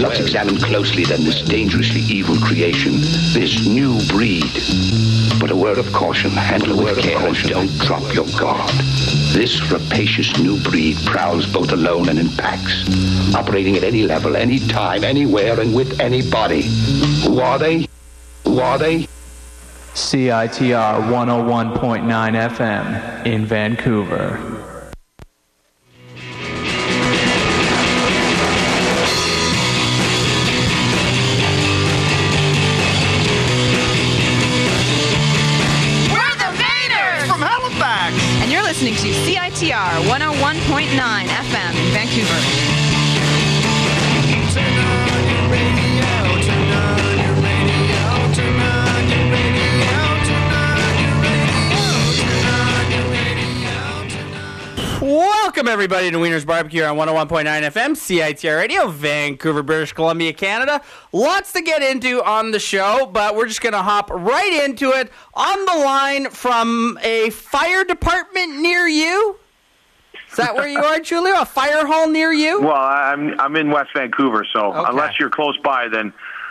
Let's examine closely then this dangerously evil creation, this new breed. But a word of caution, handle it with care and don't drop your guard. This rapacious new breed prowls both alone and in packs, operating at any level, any time, anywhere, and with anybody. Who are they? Who are they? CITR 101.9 FM in Vancouver. Listening to CITR 101.9 FM in Vancouver. Turn on your radio, turn on your radio, turn on your radio, turn on your radio, turn on your radio. Welcome everybody to Wiener's Barbecue on 101.9 FM, CITR Radio, Vancouver, British Columbia, Canada. Lots to get into on the show, but we're just going to hop right into it. On the line from a fire department near you? Is that where you are, Julio? A fire hall near you? Well, I'm in West Vancouver, so okay. Unless you're close by, then...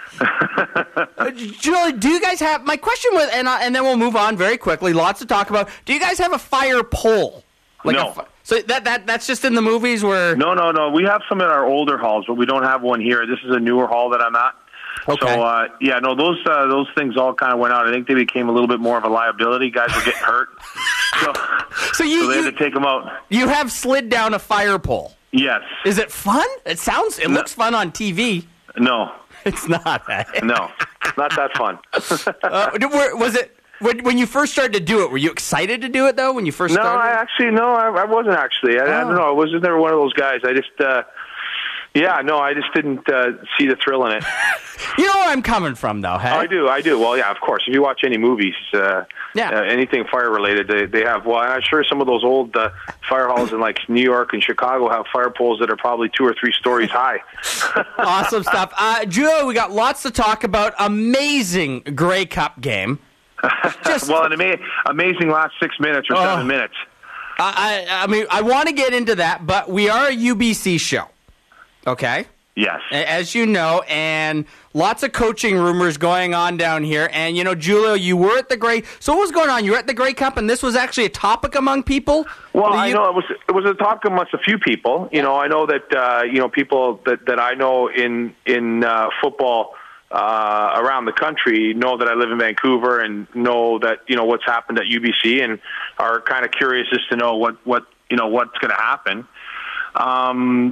Julio, do you guys have... My question was, and then we'll move on very quickly, lots to talk about. Do you guys have a fire pole? No. So that's just in the movies where... No. We have some in our older halls, but we don't have one here. This is a newer hall that I'm at. Okay. So, those things all kind of went out. I think they became a little bit more of a liability. Guys were getting hurt. So they had to take them out. You have slid down a fire pole. Yes. Is it fun? It looks fun on TV. No. It's not. No. Not that fun. Was it... When you first started to do it, were you excited to do it, though, when you first started? I wasn't actually. I don't know. I was never one of those guys. I just, I just didn't see the thrill in it. You know where I'm coming from, though, hey? I do. Well, yeah, of course. If you watch any movies, anything fire-related, they have, well, I'm sure some of those old fire halls in, like, New York and Chicago have fire poles that are probably 2 or 3 stories high. Awesome stuff. Julio, we got lots to talk about. Amazing Grey Cup game. Well, an amazing last 6 minutes or 7 minutes. I mean, I want to get into that, but we are a UBC show, okay? Yes. As you know, and lots of coaching rumors going on down here. And, you know, Julio, you were at the Grey... So what was going on? You were at the Grey Cup, and this was actually a topic among people? Well, I know it was a topic amongst a few people. You know, I know that, people that I know in football... around the country know that I live in Vancouver and know that, what's happened at UBC and are kind of curious as to know what's going to happen. I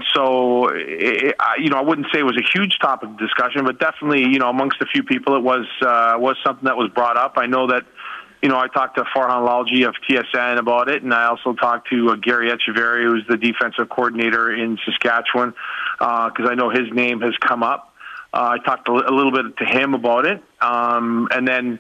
wouldn't say it was a huge topic of discussion, but definitely, amongst a few people, it was something that was brought up. I know that, I talked to Farhan Lalji of TSN about it, and I also talked to Gary Echeverry, who's the defensive coordinator in Saskatchewan, because I know his name has come up. I talked a little bit to him about it. And then,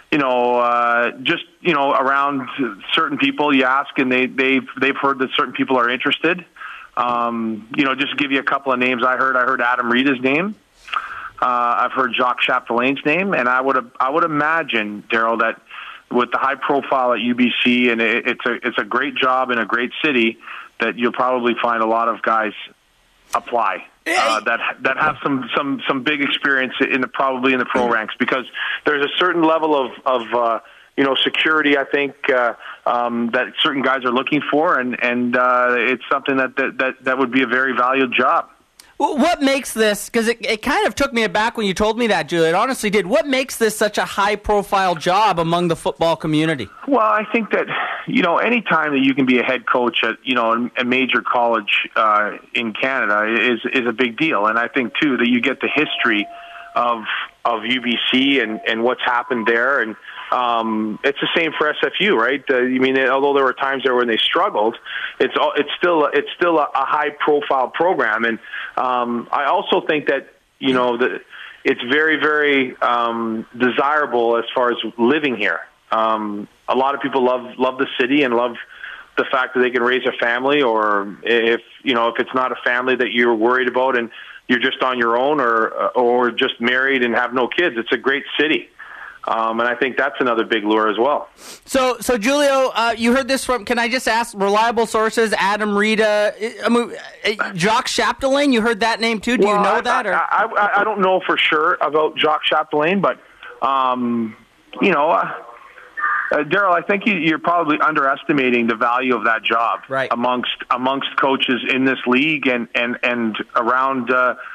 around certain people you ask and they've heard that certain people are interested. Just to give you a couple of names I heard Adam Rita's name. I've heard Jacques Chapdelain's name, and I would imagine, Daryl, that with the high profile at UBC and it's a great job in a great city, that you'll probably find a lot of guys apply. That have some big experience probably in the pro ranks, because there's a certain level of security, I think, that certain guys are looking for, and it's something that would be a very valued job. Well, what makes this, because it kind of took me aback when you told me that, Julia. It honestly did. What makes this such a high-profile job among the football community? Well, I think that, any time that you can be a head coach at, a major college in Canada is a big deal. And I think, too, that you get the history of UBC and what's happened there. And it's the same for SFU, right? Although there were times there when they struggled, it's still a high-profile program. And I also think that, that it's very, very desirable as far as living here. A lot of people love the city and love the fact that they can raise a family, or if it's not a family that you're worried about and you're just on your own or just married and have no kids, it's a great city. And I think that's another big lure as well. So Julio, you heard this from, can I just ask, reliable sources, Adam Rita, Jacques Chapdelaine, you heard that name too? Do you know that? Or? I don't know for sure about Jacques Chapdelaine, but, Daryl, I think you're probably underestimating the value of that job amongst coaches in this league and around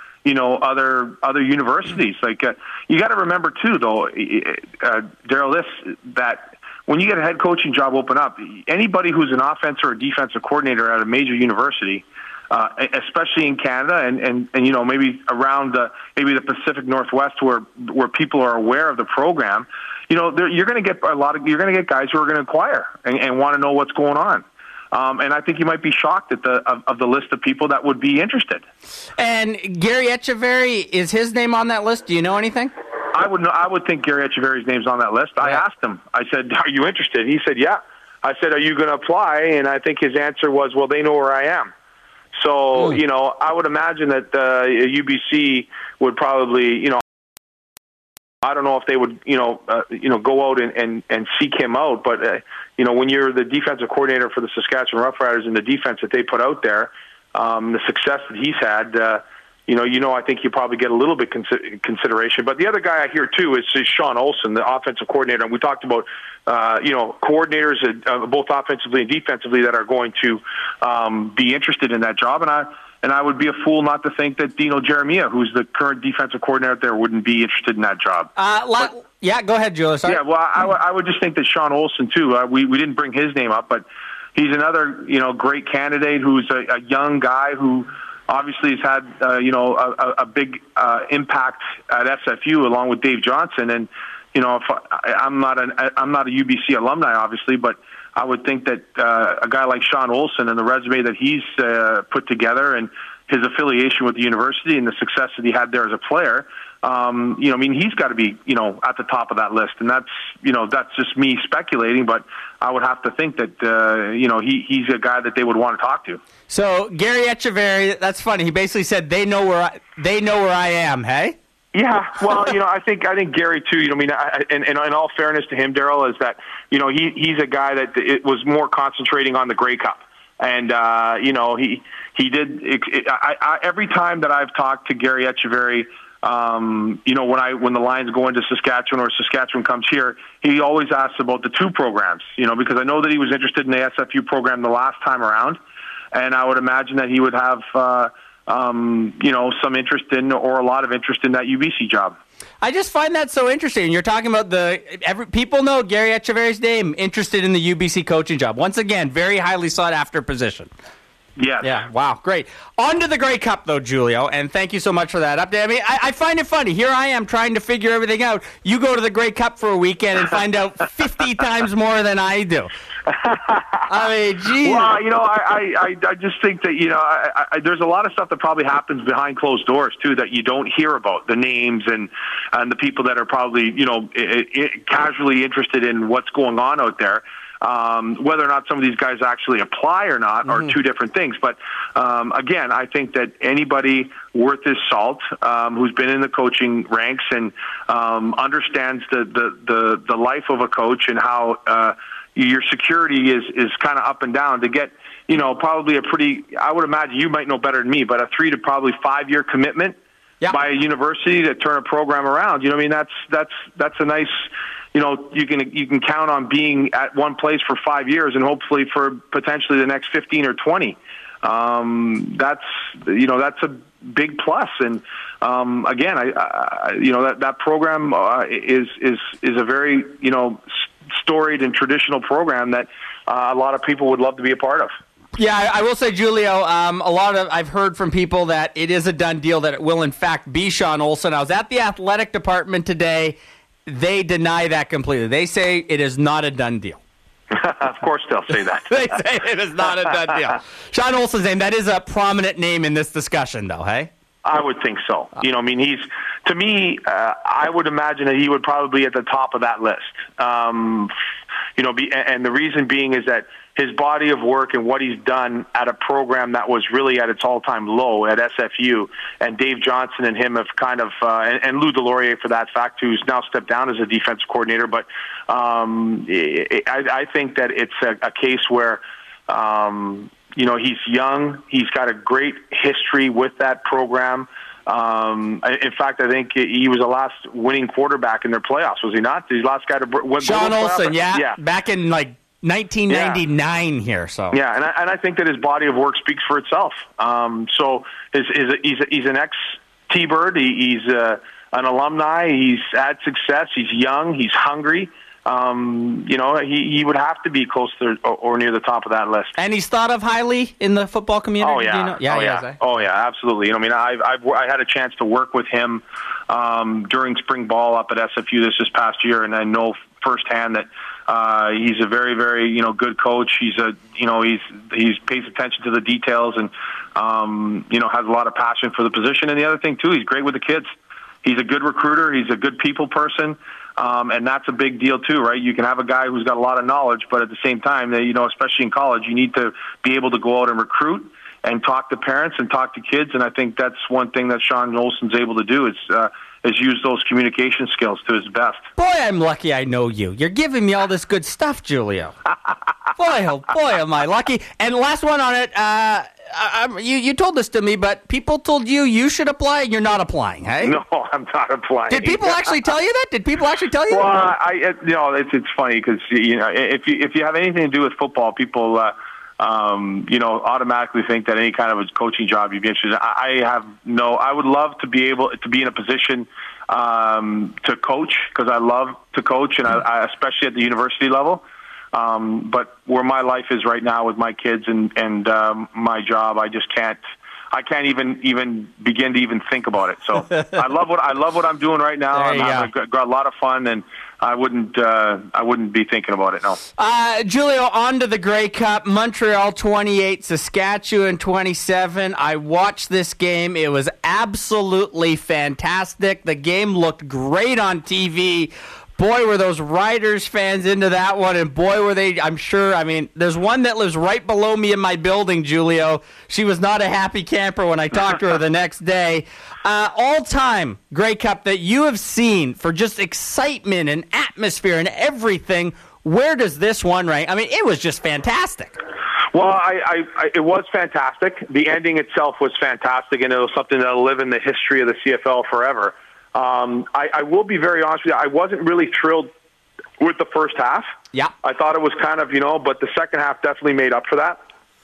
other universities. Like you got to remember too, though, Daryl, that when you get a head coaching job open up, anybody who's an offensive or defensive coordinator at a major university, especially in Canada and maybe around maybe the Pacific Northwest where people are aware of the program, you're going to get guys who are going to inquire and want to know what's going on. And I think you might be shocked at the list of people that would be interested. And Gary Echeverry, is his name on that list? Do you know anything? I would think Gary Echeverry's name's on that list. I asked him. I said, "Are you interested?" He said, "Yeah." I said, "Are you going to apply?" And I think his answer was, "Well, they know where I am." So, I would imagine that UBC would probably, I don't know if they would, go out and seek him out. But, when you're the defensive coordinator for the Saskatchewan Roughriders and the defense that they put out there, the success that he's had, I think you probably get a little bit consideration. But the other guy I hear, too, is Sean Olsen, the offensive coordinator. And we talked about, coordinators both offensively and defensively that are going to be interested in that job. And I would be a fool not to think that Dino Jeremiah, who's the current defensive coordinator out there, wouldn't be interested in that job. Yeah, go ahead, Julius. Yeah, well, I would just think that Sean Olsen, too, we didn't bring his name up, but he's another, great candidate who's a young guy who obviously has had, a big impact at SFU along with Dave Johnson. And, if I'm not a UBC alumni, obviously, but I would think that a guy like Sean Olsen and the resume that he's put together and his affiliation with the university and the success that he had there as a player, he's got to be, at the top of that list. And that's just me speculating, but I would have to think that, he's a guy that they would want to talk to. So Gary Echeverry, that's funny. He basically said they know where I am. Hey. Yeah, well, I think Gary too. And in all fairness to him, Daryl, is that he's a guy that it was more concentrating on the Grey Cup, and he did. Every time that I've talked to Gary Echeverry, when the Lions go into Saskatchewan or Saskatchewan comes here, he always asks about the two programs. Because I know that he was interested in the SFU program the last time around, and I would imagine that he would have. Some interest in or a lot of interest in that UBC job. I just find that so interesting. You're talking about people know Gary Echeverry's name, interested in the UBC coaching job. Once again, very highly sought after position. Yes. Yeah. Wow. Great. On to the Grey Cup, though, Julio, and thank you so much for that update. I mean, I find it funny. Here I am trying to figure everything out. You go to the Grey Cup for a weekend and find out 50 times more than I do. I mean, geez. Well, I just think that, there's a lot of stuff that probably happens behind closed doors, too, that you don't hear about, the names and the people that are probably, casually interested in what's going on out there. Whether or not some of these guys actually apply or not are two different things. But again, I think that anybody worth his salt who's been in the coaching ranks and understands the life of a coach and how your security is kind of up and down to get, probably a pretty, I would imagine you might know better than me, but a 3 to probably 5 year commitment by a university to turn a program around. That's a nice. You can count on being at one place for 5 years and hopefully for potentially the next 15 or 20. That's a big plus. And again, that program is a very storied and traditional program that a lot of people would love to be a part of. Yeah, I will say, Julio, I've heard from people that it is a done deal that it will in fact be Sean Olsen. I was at the athletic department today. They deny that completely. They say it is not a done deal. Of course they'll say that. They say it is not a done deal. Sean Olsen's name, that is a prominent name in this discussion, though, hey? I would think so. He's, to me, I would imagine that he would probably be at the top of that list. and the reason being is that his body of work and what he's done at a program that was really at its all-time low at SFU, and Dave Johnson and him have kind of, and Lou Delorier for that fact, who's now stepped down as a defensive coordinator. But I think that it's a case where, he's young. He's got a great history with that program. In fact, I think he was the last winning quarterback in their playoffs, was he not? The last guy to win. Sean Olsen, yeah, back in 1999 here. So yeah, and I think that his body of work speaks for itself. So he's an ex-T-Bird. He's an alumni. He's had success. He's young. He's hungry. He would have to be close to or near the top of that list. And he's thought of highly in the football community. Oh yeah, absolutely. I had a chance to work with him during spring ball up at SFU this past year, and I know firsthand that he's a very, very good coach. He's pays attention to the details and has a lot of passion for the position. And the other thing too, he's great with the kids. He's a good recruiter. He's a good people person. And that's a big deal too, right? You can have a guy who's got a lot of knowledge, but at the same time, especially in college, you need to be able to go out and recruit and talk to parents and talk to kids. And I think that's one thing that Sean Olsen's able to do is use those communication skills to his best. Boy, I'm lucky I know you. You're giving me all this good stuff, Julio. boy, am I lucky. And last one on it, you told this to me, but people told you should apply, and you're not applying, hey? No, I'm not applying. Did people actually tell you that? Well, it's funny because if you have anything to do with football, people automatically think that any kind of a coaching job you'd be interested in. I would love to be able to be in a position to coach, because I love to coach, and I especially at the university level. But where my life is right now with my kids and my job, I just can't. I can't even begin to even think about it. So I love what I'm doing right now. I've got a lot of fun, and I wouldn't be thinking about it. No. Julio, on to the Grey Cup. Montreal 28, Saskatchewan 27. I watched this game. It was absolutely fantastic. The game looked great on TV. Boy, were those Riders fans into that one, and boy, were they, I'm sure. I mean, there's one that lives right below me in my building, Julio. She was not a happy camper when I talked to her the next day. All-time Grey Cup that you have seen for just excitement and atmosphere and everything, where does this one rank? I mean, it was just fantastic. Well, it was fantastic. The ending itself was fantastic, and it was something that will live in the history of the CFL forever. I will be very honest with you. I wasn't really thrilled with the first half. Yeah. I thought it was kind of, but the second half definitely made up for that.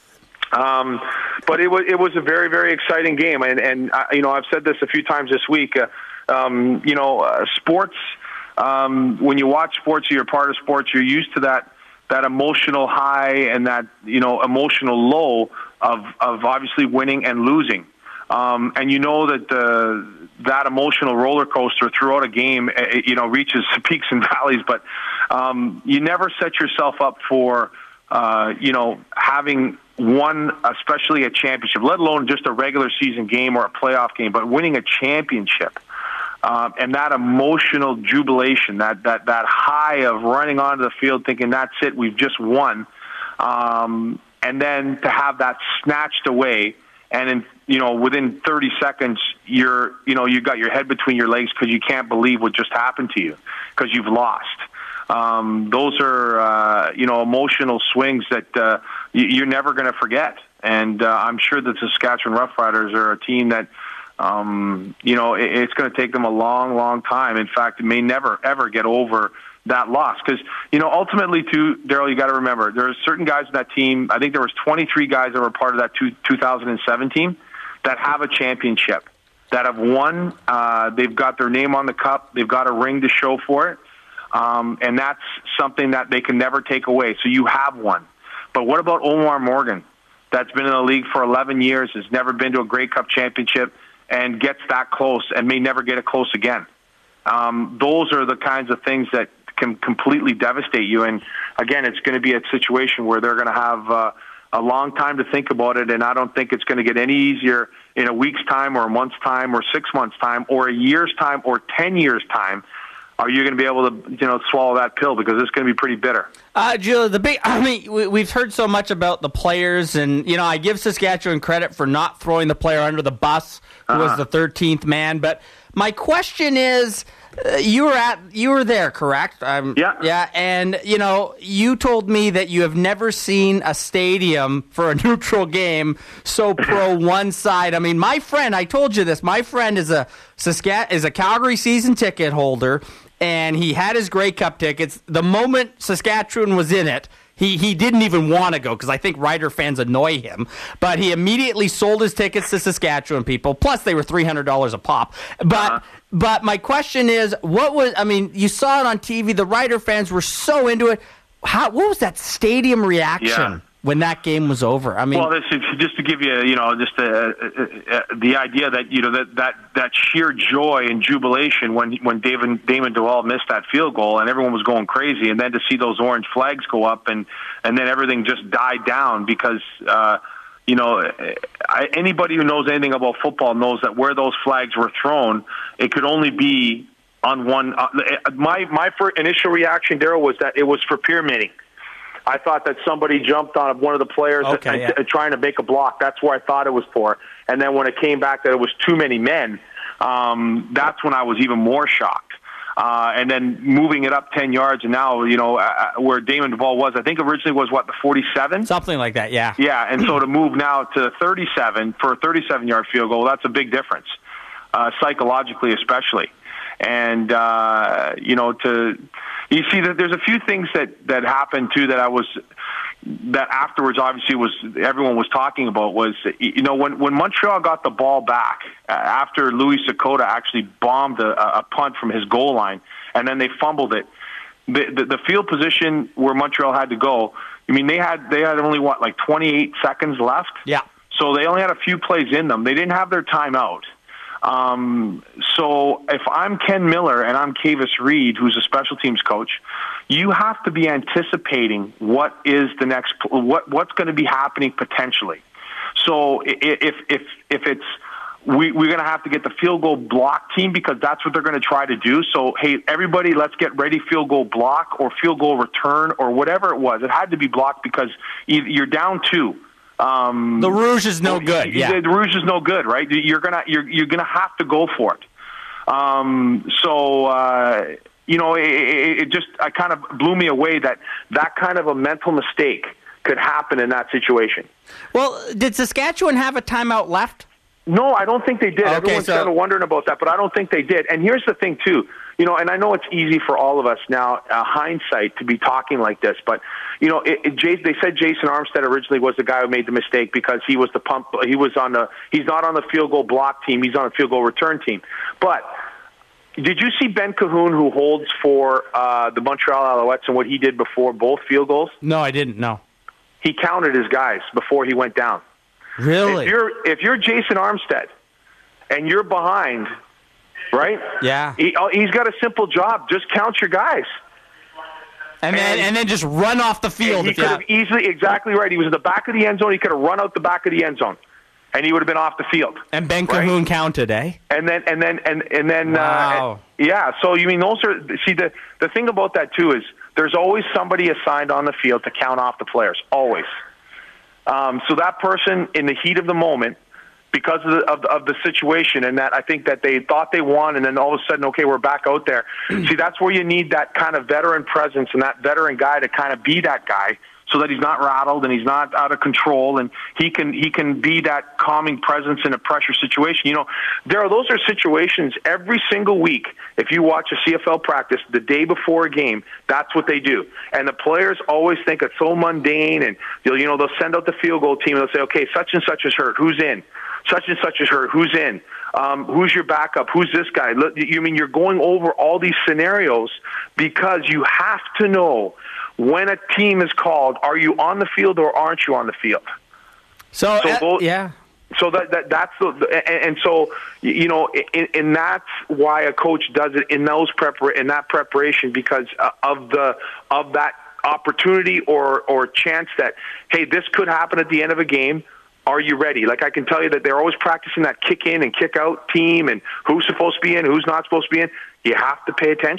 But it was a very, very exciting game. And I've said this a few times this week. Sports, when you watch sports or you're part of sports, you're used to that emotional high and that, emotional low of obviously winning and losing. And that emotional roller coaster throughout a game, reaches peaks and valleys, but you never set yourself up for, having won, especially a championship, let alone just a regular season game or a playoff game, but winning a championship. And that emotional jubilation, that high of running onto the field thinking, that's it, we've just won. And then to have that snatched away, and within 30 seconds, you got your head between your legs because you can't believe what just happened to you because you've lost. Those are, emotional swings that you're never going to forget. And I'm sure the Saskatchewan Roughriders are a team that, it's going to take them a long, long time. In fact, it may never, ever get over that loss. Because, ultimately, too, Daryl, you got to remember, there are certain guys in that team. I think there was 23 guys that were part of that 2007 team that have a championship, that have won. They've got their name on the cup. They've got a ring to show for it. And that's something that they can never take away. So you have one. But what about Omar Morgan, that's been in the league for 11 years, has never been to a Grey Cup championship, and gets that close and may never get it close again? Those are the kinds of things that can completely devastate you. And again, it's going to be a situation where they're going to have a long time to think about it, and I don't think it's going to get any easier in a week's time or a month's time or 6 months' time or a year's time or 10 years' time. Are you going to be able to, swallow that pill? Because it's going to be pretty bitter. Julia, we've heard so much about the players, and I give Saskatchewan credit for not throwing the player under the bus, who was the 13th man. But my question is, you were there, correct? Yeah. Yeah, and you told me that you have never seen a stadium for a neutral game so pro one side. I mean, my friend, I told you this. My friend is a Calgary season ticket holder. And he had his Grey Cup tickets. The moment Saskatchewan was in it, he didn't even want to go because I think Rider fans annoy him. But he immediately sold his tickets to Saskatchewan people. Plus, they were $300 a pop. But my question is, you saw it on TV. The Rider fans were so into it. What was that stadium reaction when that game was over? Well, this is just to give you, just the idea that that sheer joy and jubilation when Damon Dewald missed that field goal and everyone was going crazy, and then to see those orange flags go up and then everything just died down because anybody who knows anything about football knows that where those flags were thrown, it could only be on one. My first initial reaction, Daryl, was that it was for pyramiding. I thought that somebody jumped on one of the players trying to make a block. That's where I thought it was for. And then when it came back that it was too many men, that's when I was even more shocked. And then moving it up 10 yards, and now, where Damon Duvall was, I think originally was, the 47? Something like that, yeah. Yeah, and so to move now to 37 for a 37-yard field goal, that's a big difference, psychologically especially. And, you see that there's a few things that happened too that afterwards obviously everyone was talking about was, when Montreal got the ball back after Louis Sakota actually bombed a punt from his goal line and then they fumbled it, the field position where Montreal had to go, they had only 28 seconds left. Yeah. So they only had a few plays in them. They didn't have their timeout. So if I'm Ken Miller and I'm Kavis Reed, who's a special teams coach, you have to be anticipating what is the next, what's going to be happening potentially. So if it's, we're going to have to get the field goal block team because that's what they're going to try to do. So, hey, everybody, let's get ready field goal block or field goal return or whatever it was. It had to be blocked because you're down 2. The Rouge is no good. Yeah, the Rouge is no good, right? You're gonna have to go for it. It just kind of blew me away that kind of a mental mistake could happen in that situation. Well, did Saskatchewan have a timeout left? No, I don't think they did. Okay, Everyone's kind of wondering about that, but I don't think they did. And here's the thing, too. And I know it's easy for all of us now, hindsight, to be talking like this, but, they said Jason Armstead originally was the guy who made the mistake because he was the pump. He's not on the field goal block team. He's on a field goal return team. But did you see Ben Cahoon, who holds for the Montreal Alouettes, and what he did before both field goals? No, I didn't, no. He counted his guys before he went down. Really? If you're Jason Armstead and you're behind, right? Yeah. He's got a simple job. Just count your guys. And then just run off the field. He could have easily, exactly right. He was in the back of the end zone. He could have run out the back of the end zone, and he would have been off the field. And Ben Cahoon counted, eh? And then, wow. Yeah. So those are the thing about that too is there's always somebody assigned on the field to count off the players. Always. So that person in the heat of the moment, because of the situation, and that I think that they thought they won, and then all of a sudden, okay, we're back out there. See, that's where you need that kind of veteran presence and that veteran guy to kind of be that guy, so that he's not rattled and he's not out of control, and he can be that calming presence in a pressure situation. Daryl, those are situations every single week. If you watch a CFL practice the day before a game, that's what they do. And the players always think it's so mundane, and they'll send out the field goal team and they'll say, okay, such and such is hurt. Who's in? Such and such is hurt. Who's in? Who's your backup? Who's this guy? You're going over all these scenarios because you have to know when a team is called, are you on the field or aren't you on the field? So yeah. So that's and so and that's why a coach does it in that preparation because of that opportunity or chance that, hey, this could happen at the end of a game. Are you ready? Like I can tell you that they're always practicing that kick in and kick out team and who's supposed to be in, who's not supposed to be in. You have to pay attention.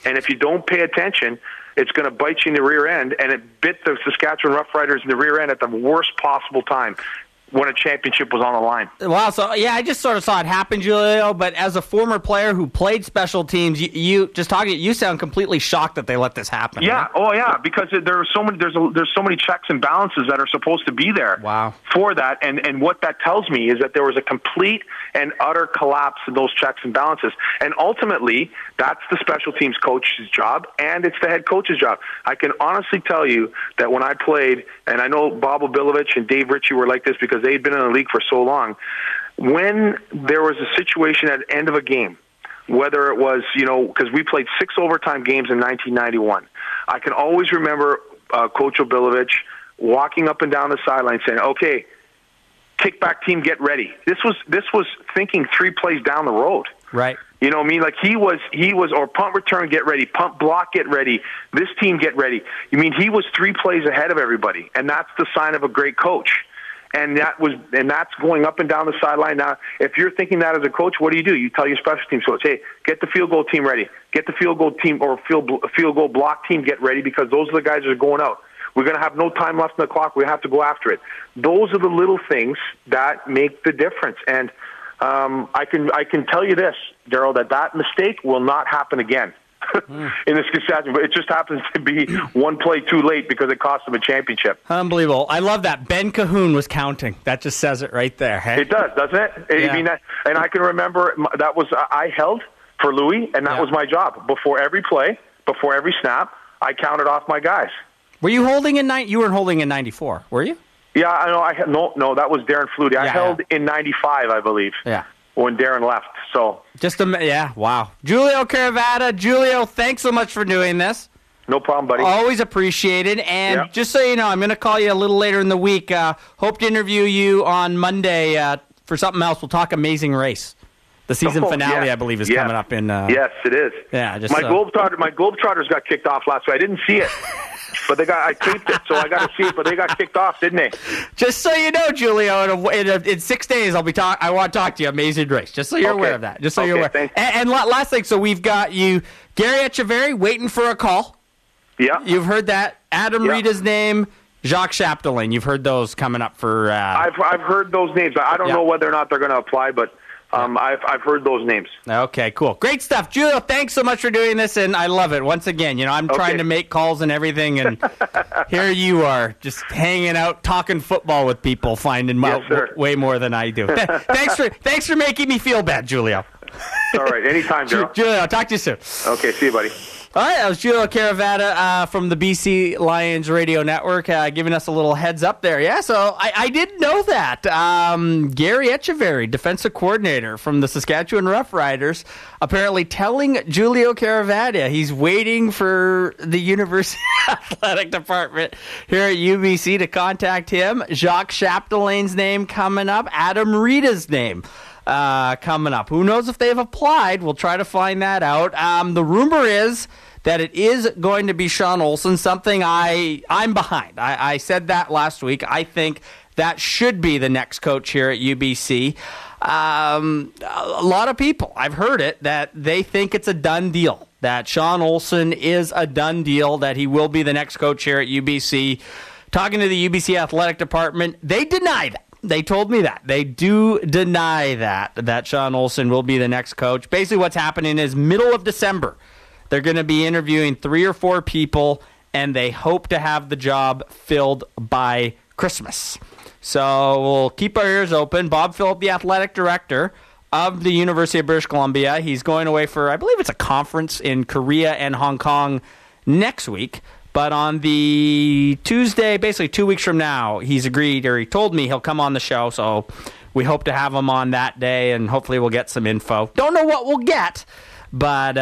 And if you don't pay attention, it's going to bite you in the rear end, and it bit the Saskatchewan Roughriders in the rear end at the worst possible time when a championship was on the line. Wow, so yeah, I just sort of saw it happen, Julio, but as a former player who played special teams, you sound completely shocked that they let this happen. Yeah, right? oh yeah, because there's so many checks and balances that are supposed to be there. Wow. For that, and what that tells me is that there was a complete and utter collapse in those checks and balances. And ultimately, that's the special teams coach's job, and it's the head coach's job. I can honestly tell you that when I played, and I know Bob Obilovich and Dave Ritchie were like this because they'd been in the league for so long, when there was a situation at the end of a game, whether it was, because we played 6 overtime games in 1991, I can always remember Coach Obilovich walking up and down the sideline saying, okay, kickback team, get ready. This was thinking 3 plays down the road. Right. You know what I mean? Like he was, or punt return, get ready, punt block, get ready, this team, get ready. You mean he was 3 plays ahead of everybody, and that's the sign of a great coach. And that's going up and down the sideline. Now, if you're thinking that as a coach, what do? You tell your special teams coach, hey, get the field goal team ready. Get the field goal team or field goal block team get ready because those are the guys that are going out. We're going to have no time left in the clock. We have to go after it. Those are the little things that make the difference. And I can tell you this, Daryl, that mistake will not happen again. In this Saskatchewan, but it just happens to be 1 play too late because it cost them a championship. Unbelievable. I love that. Ben Cahoon was counting. That just says it right there. Hey? It does, doesn't it? Yeah. I mean, and I can remember that was I held for Louis, and that was my job. Before every play, before every snap, I counted off my guys. Were you holding in You weren't holding in 94, were you? Yeah, I know. No, that was Darren Flutie. I held in 95, I believe. Yeah. When Darren left. So wow. Julio Caravata. Julio, thanks so much for doing this. No problem, buddy. Always appreciated. And just so you know, I'm going to call you a little later in the week. Hope to interview you on Monday for something else. We'll talk Amazing Race. The season finale, I believe, is coming up in... yes, it is. Yeah, my Globetrotters got kicked off last week. I didn't see it. But I taped it, so I got to see it. But they got kicked off, didn't they? Just so you know, Julio, in 6 days I want to talk to you. Amazing Race. Just so you're aware of that. Just so you're aware. And last thing, so we've got you, Gary Echeverry, waiting for a call. Yeah, you've heard that. Adam Rita's name, Jacques Chapdelaine. You've heard those coming up for. I've heard those names. I don't know whether or not they're going to apply, but. I've heard those names. Okay, cool. Great stuff. Julio, thanks so much for doing this, and I love it. Once again, I'm trying to make calls and everything, and here you are just hanging out, talking football with people, finding out way more than I do. Thanks for making me feel bad, Julio. All right, anytime, Daryl. Julio, I'll talk to you soon. Okay, see you, buddy. All right, that was Julio Caravata from the BC Lions Radio Network giving us a little heads up there. Yeah, so I didn't know that. Gary Echeverry, defensive coordinator from the Saskatchewan Roughriders, apparently telling Julio Caravata he's waiting for the University Athletic Department here at UBC to contact him. Jacques Chapdelaine's name coming up. Adam Rita's name coming up. Who knows if they've applied? We'll try to find that out. The rumor is that it is going to be Sean Olsen, something I'm behind. I said that last week. I think that should be the next coach here at UBC. A lot of people, I've heard it, that they think it's a done deal, that Sean Olsen is a done deal, that he will be the next coach here at UBC. Talking to the UBC Athletic Department, they deny that. They told me that. They do deny that Sean Olsen will be the next coach. Basically what's happening is middle of December, they're going to be interviewing 3 or 4 people, and they hope to have the job filled by Christmas. So we'll keep our ears open. Bob Phillip, the athletic director of the University of British Columbia, he's going away for, I believe it's a conference in Korea and Hong Kong next week. But on the Tuesday, basically 2 weeks from now, he's agreed, or he told me he'll come on the show. So we hope to have him on that day, and hopefully we'll get some info. Don't know what we'll get, but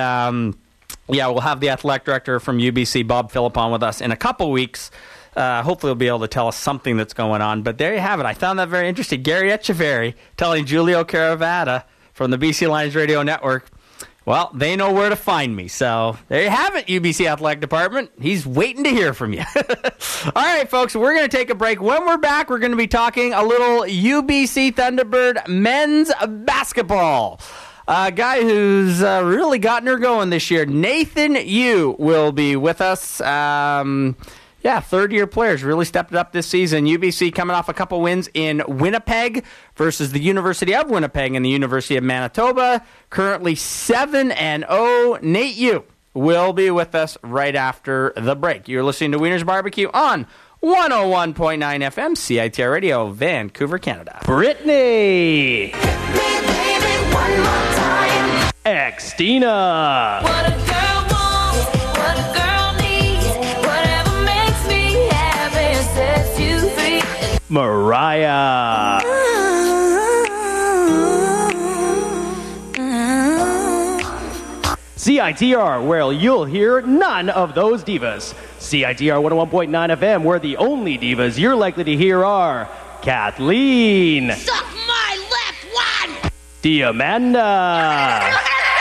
we'll have the athletic director from UBC, Bob Phillip, on with us in a couple weeks. Hopefully he'll be able to tell us something that's going on. But there you have it. I found that very interesting. Gary Echeverry telling Julio Caravata from the BC Lions Radio Network, well, they know where to find me. So there you have it, UBC Athletic Department. He's waiting to hear from you. All right, folks, we're going to take a break. When we're back, we're going to be talking a little UBC Thunderbird men's basketball. A guy who's really gotten her going this year. Nathan Yu will be with us. Third-year players really stepped it up this season. UBC coming off a couple wins in Winnipeg versus the University of Winnipeg and the University of Manitoba. Currently 7-0. Nate Yu will be with us right after the break. You're listening to Wiener's Barbecue on 101.9 FM, CITR Radio, Vancouver, Canada. Brittany. Xtina. What a girl wants, what a girl needs, whatever makes me happy sets you free. Mariah. CITR, where you'll hear none of those divas. CITR 101.9 FM, where the only divas you're likely to hear are Kathleen. Suck my left one! Diamanda.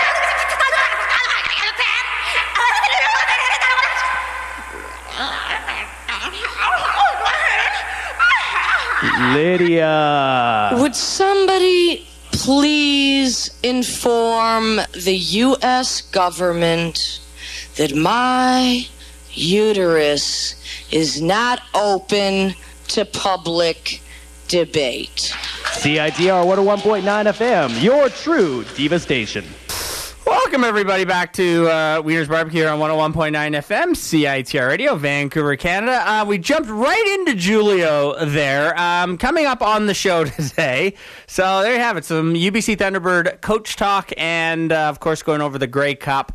Lydia. Would somebody please inform the U.S. government that my uterus is not open to public debate? CITR 101.9 FM, your true diva station. Welcome, everybody, back to Wiener's Barbecue on 101.9 FM, CITR Radio, Vancouver, Canada. We jumped right into Julio there. Coming up on the show today. So there you have it, some UBC Thunderbird coach talk and, of course, going over the Grey Cup.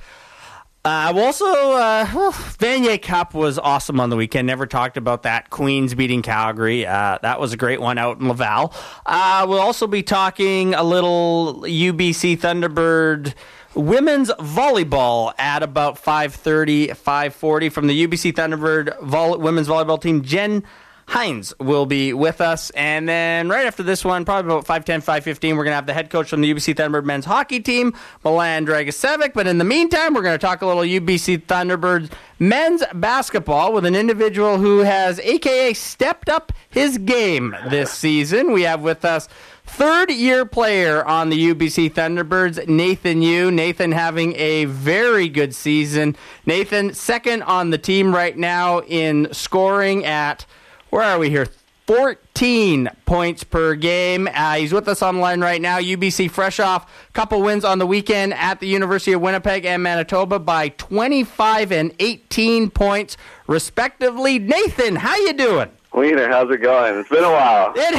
Vanier Cup was awesome on the weekend. Never talked about that. Queens beating Calgary. That was a great one out in Laval. We'll also be talking a little UBC Thunderbird women's volleyball at about 5:30, 5:40 from the UBC Thunderbird women's volleyball team. Jen Hines will be with us. And then right after this one, probably about 5:10, 5:15, we're going to have the head coach from the UBC Thunderbird men's hockey team, Milan Dragicevic. But in the meantime, we're going to talk a little UBC Thunderbird men's basketball with an individual who has, a.k.a. stepped up his game this season. We have with us third-year player on the UBC Thunderbirds, Nathan Yu. Nathan having a very good season. Nathan, second on the team right now in scoring at, where are we here, 14 points per game. He's with us online right now. UBC fresh off a couple wins on the weekend at the University of Winnipeg and Manitoba by 25 and 18 points, respectively. Nathan, how you doing? Wiener, how's it going? It's been a while. It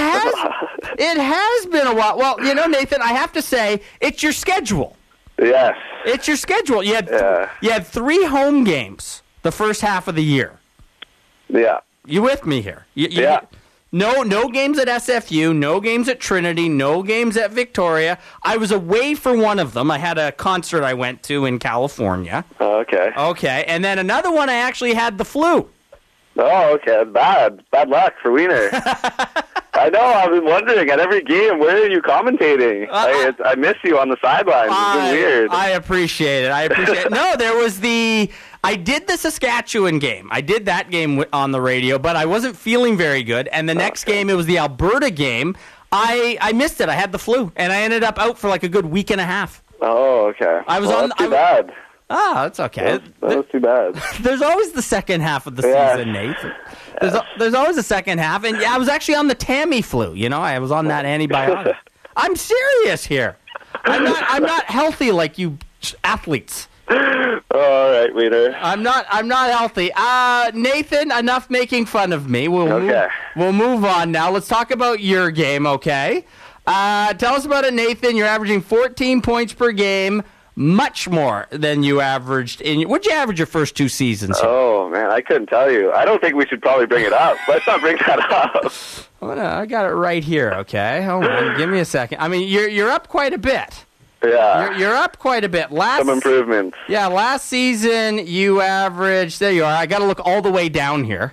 has been a while. Well, Nathan, I have to say, it's your schedule. Yes. It's your schedule. You had 3 home games the first half of the year. Yeah. You with me here? Yeah. No games at SFU, no games at Trinity, no games at Victoria. I was away for one of them. I had a concert I went to in California. Oh, okay. Okay, and then another one I actually had the flu. Oh, okay. Bad luck for Wiener. I know. I've been wondering at every game, where are you commentating? I miss you on the sidelines. It's been weird. I appreciate it. No, there was I did the Saskatchewan game. I did that game on the radio, but I wasn't feeling very good. And the next game, it was the Alberta game. I missed it. I had the flu, and I ended up out for like a good week and a half. Oh, okay. That's too bad. Oh, that's okay. That was too bad. There's always the second half of the season, Nate. There's always a second half. And I was actually on the Tamiflu. I was on that antibiotic. I'm serious here. I'm not healthy like you athletes. All right, Wiener. I'm not healthy. Nathan, enough making fun of me. We'll move on now. Let's talk about your game, okay? Tell us about it, Nathan. You're averaging 14 points per game. Much more than you averaged what'd you average your first 2 seasons here? Oh, man, I couldn't tell you. I don't think we should probably bring it up. Let's not bring that up. I got it right here, okay? Hold on, give me a second. I mean, you're up quite a bit. Yeah. You're up quite a bit. Some improvements. Yeah, last season you averaged, there you are, I got to look all the way down here.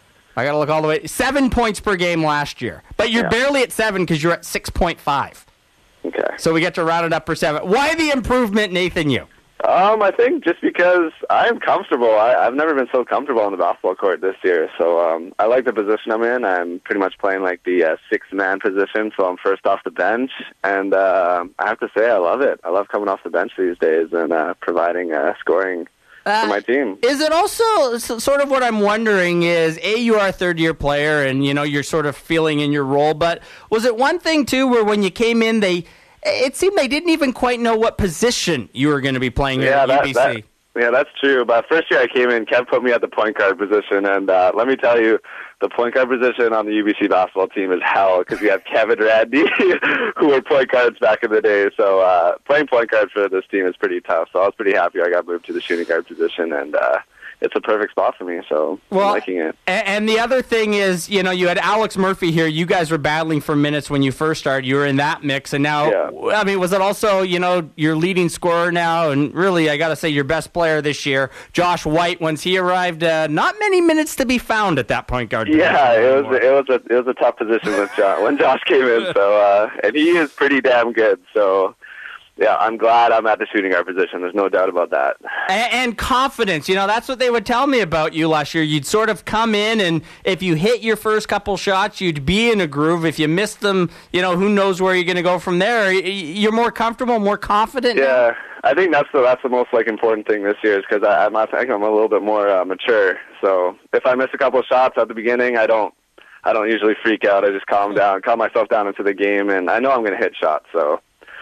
7 points per game last year. But you're barely at 7 because you're at 6.5. Okay. So we get to round it up for 7. Why the improvement, Nathan Yu? I think just because I'm comfortable. I've never been so comfortable on the basketball court this year. So I like the position I'm in. I'm pretty much playing like the sixth-man position, so I'm first off the bench. And I have to say I love it. I love coming off the bench these days and providing scoring for my team. Is it also sort of what I'm wondering is, you are a third-year player and, you're sort of feeling in your role, but was it one thing, too, where when you came in, it seemed they didn't even quite know what position you were going to be playing at UBC? Yeah, that's true. But first year I came in, Kev put me at the point guard position, and let me tell you, the point guard position on the UBC basketball team is hell because we have Kevin Randy, who were point guards back in the day. So playing point guard for this team is pretty tough. So I was pretty happy I got moved to the shooting guard position, and it's a perfect spot for me, so I'm liking it. And the other thing is, you had Alex Murphy here. You guys were battling for minutes when you first started. You were in that mix, and now, I mean, was it also, your leading scorer now, and really, I got to say, your best player this year, Josh White, once he arrived, not many minutes to be found at that point guard. Yeah, it was a tough position when Josh came in, so and he is pretty damn good, so. Yeah, I'm glad I'm at the shooting guard position. There's no doubt about that. And confidence. That's what they would tell me about you last year. You'd sort of come in, and if you hit your first couple shots, you'd be in a groove. If you missed them, who knows where you're going to go from there. You're more comfortable, more confident. Yeah, I think that's the most important thing this year is because I think I'm a little bit more mature. So if I miss a couple of shots at the beginning, I don't usually freak out. I just calm myself down into the game, and I know I'm going to hit shots, so.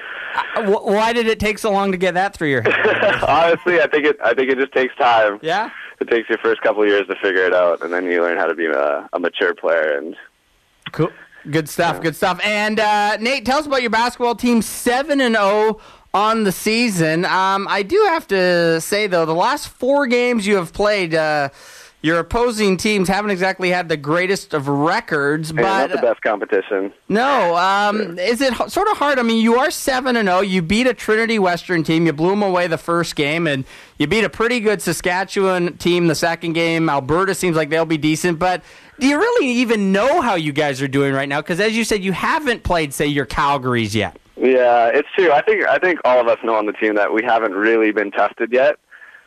Why did it take so long to get that through your head? Honestly, I think it just takes time. Yeah? It takes your first couple of years to figure it out, and then you learn how to be a mature player. And cool. Good stuff, good stuff. And Nate, tell us about your basketball team, 7-0 on the season. I do have to say, though, the last 4 games you have played, your opposing teams haven't exactly had the greatest of records, but not the best competition. No, is it sort of hard? I mean, you are 7-0. You beat a Trinity Western team. You blew them away the first game, and you beat a pretty good Saskatchewan team the second game. Alberta seems like they'll be decent, but do you really even know how you guys are doing right now? Because as you said, you haven't played, say, your Calgarys yet. Yeah, it's true. I think all of us know on the team that we haven't really been tested yet.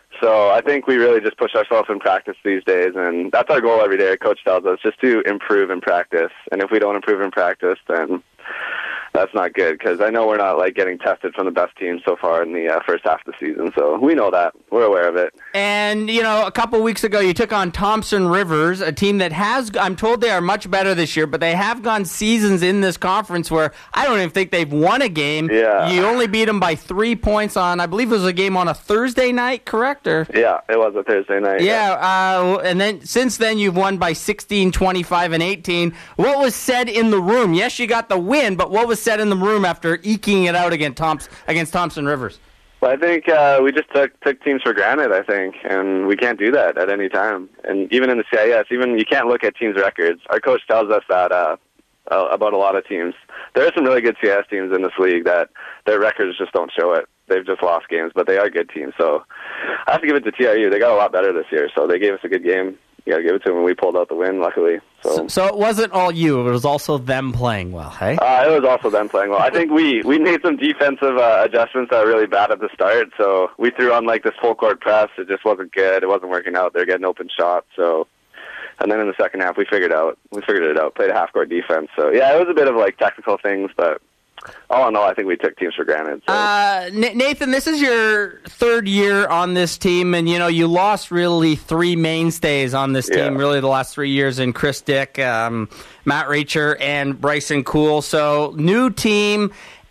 So I think we really just push ourselves in practice these days, and that's our goal every day. Our coach tells us just to improve in practice, and if we don't improve in practice, then that's not good, because I know we're not getting tested from the best teams so far in the first half of the season, so we know that. We're aware of it. And, a couple weeks ago you took on Thompson Rivers, a team that I'm told they are much better this year, but they have gone seasons in this conference where I don't even think they've won a game. Yeah. You only beat them by 3 points on, I believe it was a game on a Thursday night, correct? Yeah, it was a Thursday night. Yeah, and then since then you've won by 16, 25, and 18. What was said in the room? Yes, you got the win, but what was said in the room after eking it out against Thompson Rivers? Well, I think we just took teams for granted, I think, and we can't do that at any time. And even in the CIS, you can't look at teams' records. Our coach tells us that about a lot of teams. There are some really good CIS teams in this league that their records just don't show it. They've just lost games, but they are good teams. So I have to give it to TRU. They got a lot better this year, so they gave us a good game. You got to give it to them, and we pulled out the win, luckily. So it wasn't all you. It was also them playing well, hey? It was also them playing well. I think we made some defensive adjustments that were really bad at the start. So we threw on this full court press. It just wasn't good. It wasn't working out. They're getting open shots. And then in the second half, we figured it out. Played a half court defense. So yeah, it was a bit of technical things, but all in all, I think we took teams for granted. So. Nathan, this is your third year on this team, and you lost really 3 mainstays on this team, really the last 3 years, in Chris Dick, Matt Racher, and Bryson Kuhl. So new team,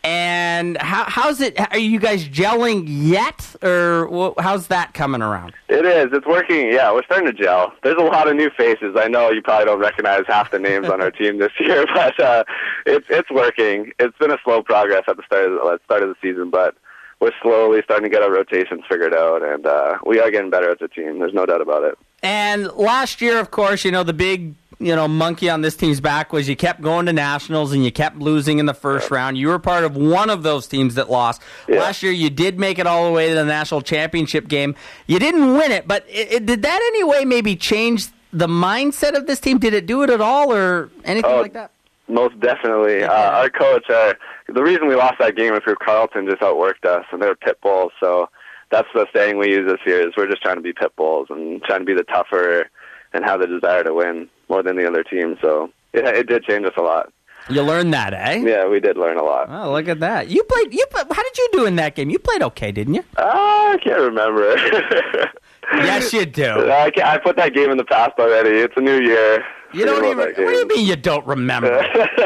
and how's it? Are you guys gelling yet, or how's that coming around? It is. It's working. Yeah, we're starting to gel. There's a lot of new faces. I know you probably don't recognize half the names on our team this year, but it's working. It's been a slow progress at the start of the season, but we're slowly starting to get our rotations figured out, and we are getting better as a team. There's no doubt about it. And last year, of course, the big monkey on this team's back was you kept going to nationals and you kept losing in the first round. You were part of one of those teams that lost. Yeah. Last year, you did make it all the way to the national championship game. You didn't win it, but did that in any way maybe change the mindset of this team? Did it do it at all, or anything like that? Most definitely. Our coach, the reason we lost that game was because Carleton just outworked us, and they were pit bulls. So that's the saying we use this year, is we're just trying to be pit bulls and trying to be the tougher and have the desire to win more than the other team. So it did change us a lot. You learned that, eh? Yeah, we did learn a lot. Oh, look at that. You played. How did you do in that game? You played okay, didn't you? I can't remember. Yes, you do. I put that game in the past already. It's a new year. You don't even. What do you mean you don't remember?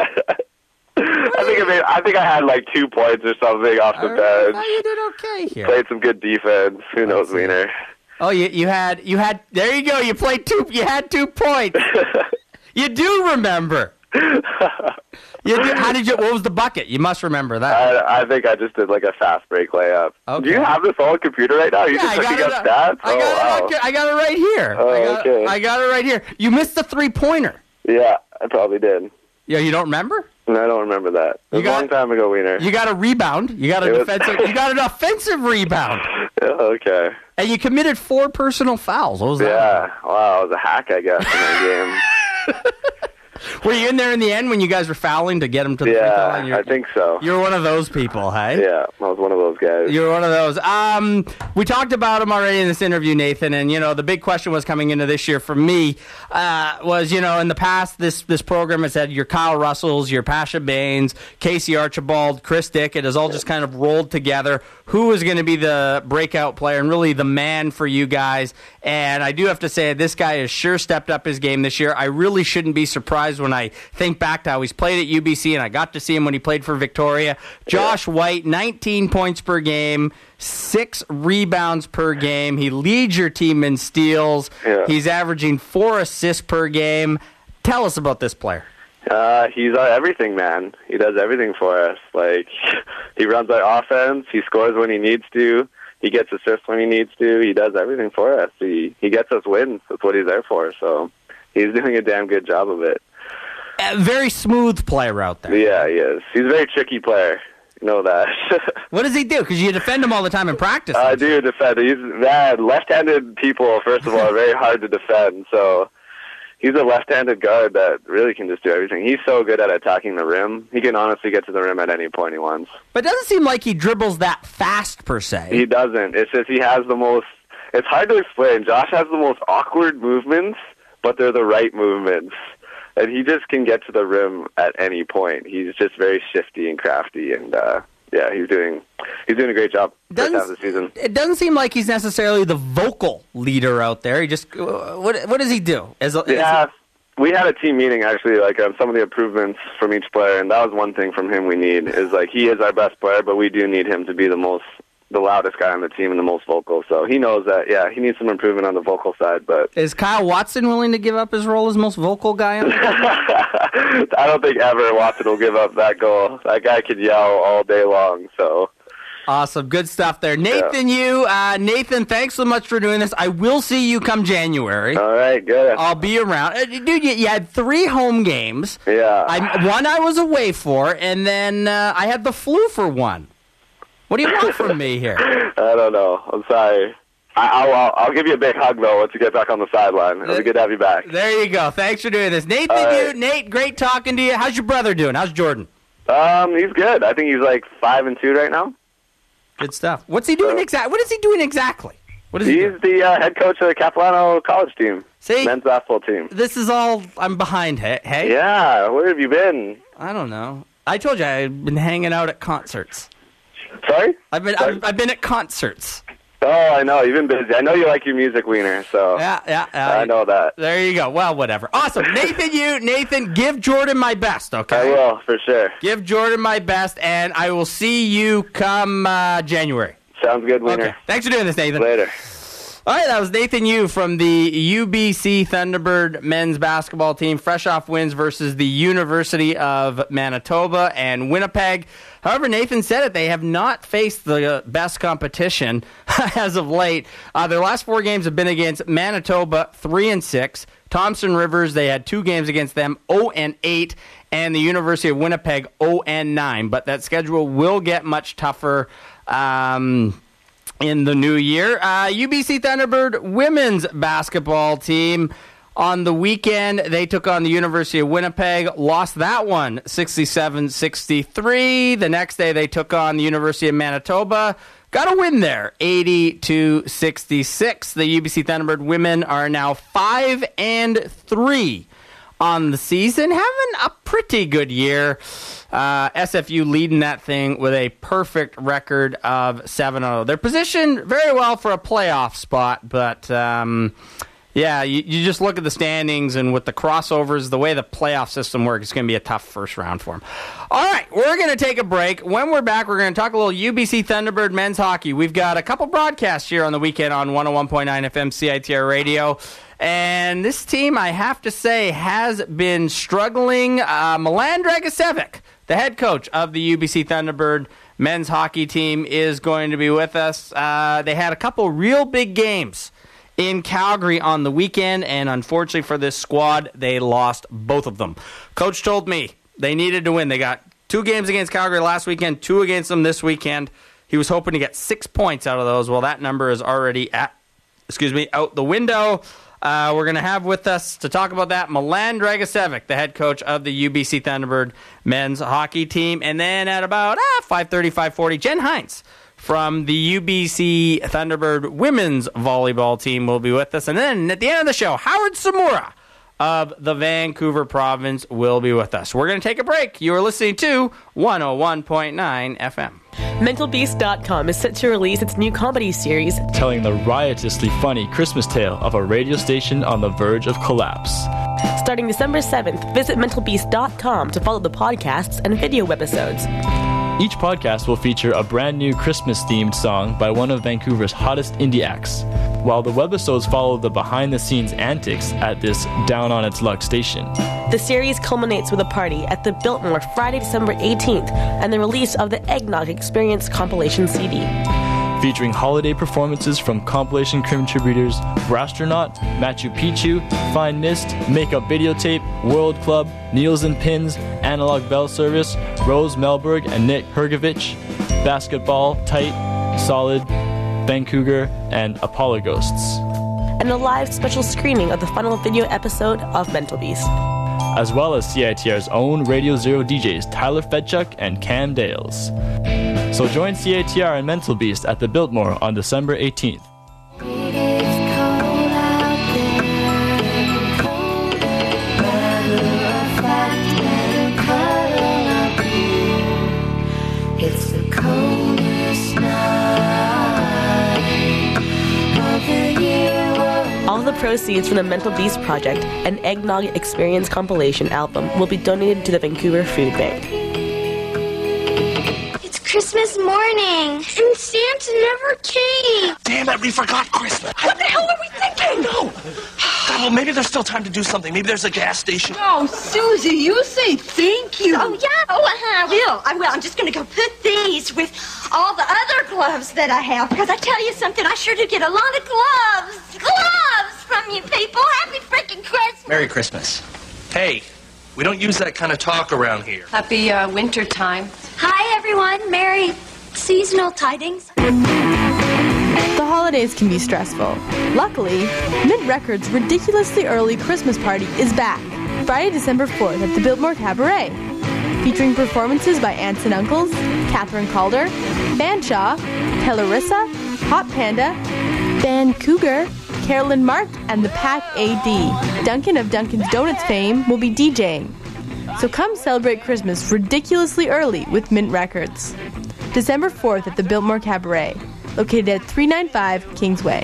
I think I had like 2 points or something off the bench. No, you did okay here. Played some good defense. Who knows, Wiener? Oh, you had. There you go. You played 2. You had 2 points. You do remember. You do. How did you? What was the bucket? You must remember that. I think I just did like a fast break layup. Okay. Do you have this on computer right now? You're just looking up stats? I got it right here. Okay. I got it right here. You missed the 3-pointer. Yeah, I probably did. Yeah, you don't remember? No, I don't remember that. It was a long time ago, Wiener. You got a rebound. You got a defensive. You got an offensive rebound. Okay. And you committed 4 personal fouls. What was that? Yeah. Wow, I was a hack, I guess, in that game. Were you in there in the end when you guys were fouling to get them to the free throw line? Yeah, I think so. You're one of those people, hey? Yeah, I was one of those guys. You're one of those. We talked about him already in this interview, Nathan, and, the big question was coming into this year for me was, in the past, this program has had your Kyle Russells, your Pasha Bains, Casey Archibald, Chris Dick. It has all just kind of rolled together. Who is going to be the breakout player and really the man for you guys? And I do have to say, this guy has sure stepped up his game this year. I really shouldn't be surprised when I think back to how he's played at UBC, and I got to see him when he played for Victoria. Josh White, 19 points per game, 6 rebounds per game. He leads your team in steals. Yeah. He's averaging 4 assists per game. Tell us about this player. He's our everything man. He does everything for us. Like, he runs our offense. He scores when he needs to. He gets assists when he needs to. He does everything for us. He gets us wins. That's what he's there for. So he's doing a damn good job of it. A very smooth player out there. Yeah, he is. He's a very tricky player. You know that. What does he do? Because you defend him all the time in practice. I do defend. He's bad. Left-handed people, first of all, are very hard to defend. So he's a left-handed guard that really can just do everything. He's so good at attacking the rim. He can honestly get to the rim at any point he wants. But it doesn't seem like he dribbles that fast, per se. He doesn't. It's just he has the most... It's hard to explain. Josh has the most awkward movements, but they're the right movements. And he just can get to the rim at any point. He's just very shifty and crafty, and he's doing a great job first half of the season. It doesn't seem like he's necessarily the vocal leader out there. He just what does he do? We had a team meeting actually, like on some of the improvements from each player, and that was one thing from him we need is like he is our best player, but we do need him to be the loudest guy on the team and the most vocal. So he knows that, he needs some improvement on the vocal side. But is Kyle Watson willing to give up his role as most vocal guy on the team? I don't think ever Watson will give up that goal. That guy can yell all day long. So awesome. Good stuff there. Nathan, Nathan, thanks so much for doing this. I will see you come January. All right, good. I'll be around. Dude, you had 3 home games. Yeah. One I was away for, and then I had the flu for one. What do you want from me here? I don't know. I'm sorry. I'll give you a big hug, though, once you get back on the sideline. It'll be good to have you back. There you go. Thanks for doing this. Nate, great talking to you. How's your brother doing? How's Jordan? He's good. I think he's like 5-2 right now. Good stuff. What's he doing exactly? What is he doing exactly? What is he doing? He's the head coach of the Capilano College team. See? Men's basketball team. This is all... I'm behind, hey? Yeah. Where have you been? I don't know. I told you I've been hanging out at concerts. Sorry? I've been at concerts. Oh, I know. You've been busy. I know you like your music, Wiener, so... Yeah. I know that. There you go. Well, whatever. Awesome. Nathan, give Jordan my best, okay? I will, for sure. Give Jordan my best, and I will see you come January. Sounds good, Wiener. Okay. Thanks for doing this, Nathan. Later. All right, that was Nathan Yu from the UBC Thunderbird men's basketball team. Fresh off wins versus the University of Manitoba and Winnipeg. However, Nathan said it, they have not faced the best competition as of late. Their last 4 games have been against Manitoba, 3-6. Thompson Rivers, they had 2 games against them, 0-8. And the University of Winnipeg, 0-9. But that schedule will get much tougher in the new year. UBC Thunderbird women's basketball team on the weekend, they took on the University of Winnipeg, lost that one 67-63. The next day they took on the University of Manitoba. got a win there, 80-66. The UBC Thunderbird women are now 5-3 on the season, having a pretty good year. SFU leading that thing with a perfect record of 7-0. They're positioned very well for a playoff spot, but yeah, you just look at the standings, and with the crossovers, the way the playoff system works, it's going to be a tough first round for them. All right, we're going to take a break. When we're back, we're going to talk a little UBC Thunderbird men's hockey. We've got a couple broadcasts here on the weekend on 101.9 FM CITR Radio. And this team, I have to say, has been struggling. Milan Dragicevic, the head coach of the UBC Thunderbird men's hockey team, is going to be with us. They had a couple real big games in Calgary on the weekend, and unfortunately for this squad, they lost both of them. Coach told me they needed to win. They got 2 games against Calgary last weekend, 2 against them this weekend. He was hoping to get 6 points out of those. Well, that number is already out the window. We're going to have with us to talk about that Milan Dragicevic, the head coach of the UBC Thunderbird men's hockey team. And then at about 5:30, 5:40, Jen Hines from the UBC Thunderbird women's volleyball team will be with us. And then at the end of the show, Howard Samura of the Vancouver province will be with us. We're going to take a break. You are listening to 101.9 FM. MentalBeast.com is set to release its new comedy series, telling the riotously funny Christmas tale of a radio station on the verge of collapse. Starting December 7th, visit MentalBeast.com to follow the podcasts and video webisodes. Each podcast will feature a brand new Christmas-themed song by one of Vancouver's hottest indie acts, while the webisodes follow the behind-the-scenes antics at this down-on-its-luck station. The series culminates with a party at the Biltmore Friday, December 18th, and the release of the Eggnog Experience compilation CD. Featuring holiday performances from compilation contributors Brastronaut, Machu Picchu, Fine Mist, Makeup Videotape, World Club, Needles and Pins, Analog Bell Service, Rose Melberg and Nick Hergovich, Basketball, Tight, Solid, Vancouver, and Apollo Ghosts. And a live special screening of the final video episode of Mental Beast. As well as CITR's own Radio Zero DJs Tyler Fedchuk and Cam Dales. So join CITR and Mental Beast at the Biltmore on December 18th. It's the coldest night of the year. All the proceeds from the Mental Beast Project and Eggnog Experience compilation album will be donated to the Vancouver Food Bank. Christmas morning, and Santa never came. Damn it, we forgot Christmas. What the hell were we thinking? No. God, well, maybe there's still time to do something. Maybe there's a gas station. Oh, Susie, you say thank you. Oh, yeah. Oh, I will. I'm just going to go put these with all the other gloves that I have, because I tell you something, I sure do get a lot of gloves. Gloves from you people. Happy freaking Christmas. Merry Christmas. Hey, we don't use that kind of talk around here. Happy winter time. Hi, everyone. Merry seasonal tidings. The holidays can be stressful. Luckily, Mint Records' ridiculously early Christmas party is back, Friday, December 4th at the Biltmore Cabaret, featuring performances by Aunts and Uncles, Catherine Calder, Fanshawe, Tellarissa, Hot Panda, Van Cougar, Carolyn Mark, and the Pack AD. Duncan of Duncan's Donuts fame will be DJing. So come celebrate Christmas ridiculously early with Mint Records. December 4th at the Biltmore Cabaret, located at 395 Kingsway.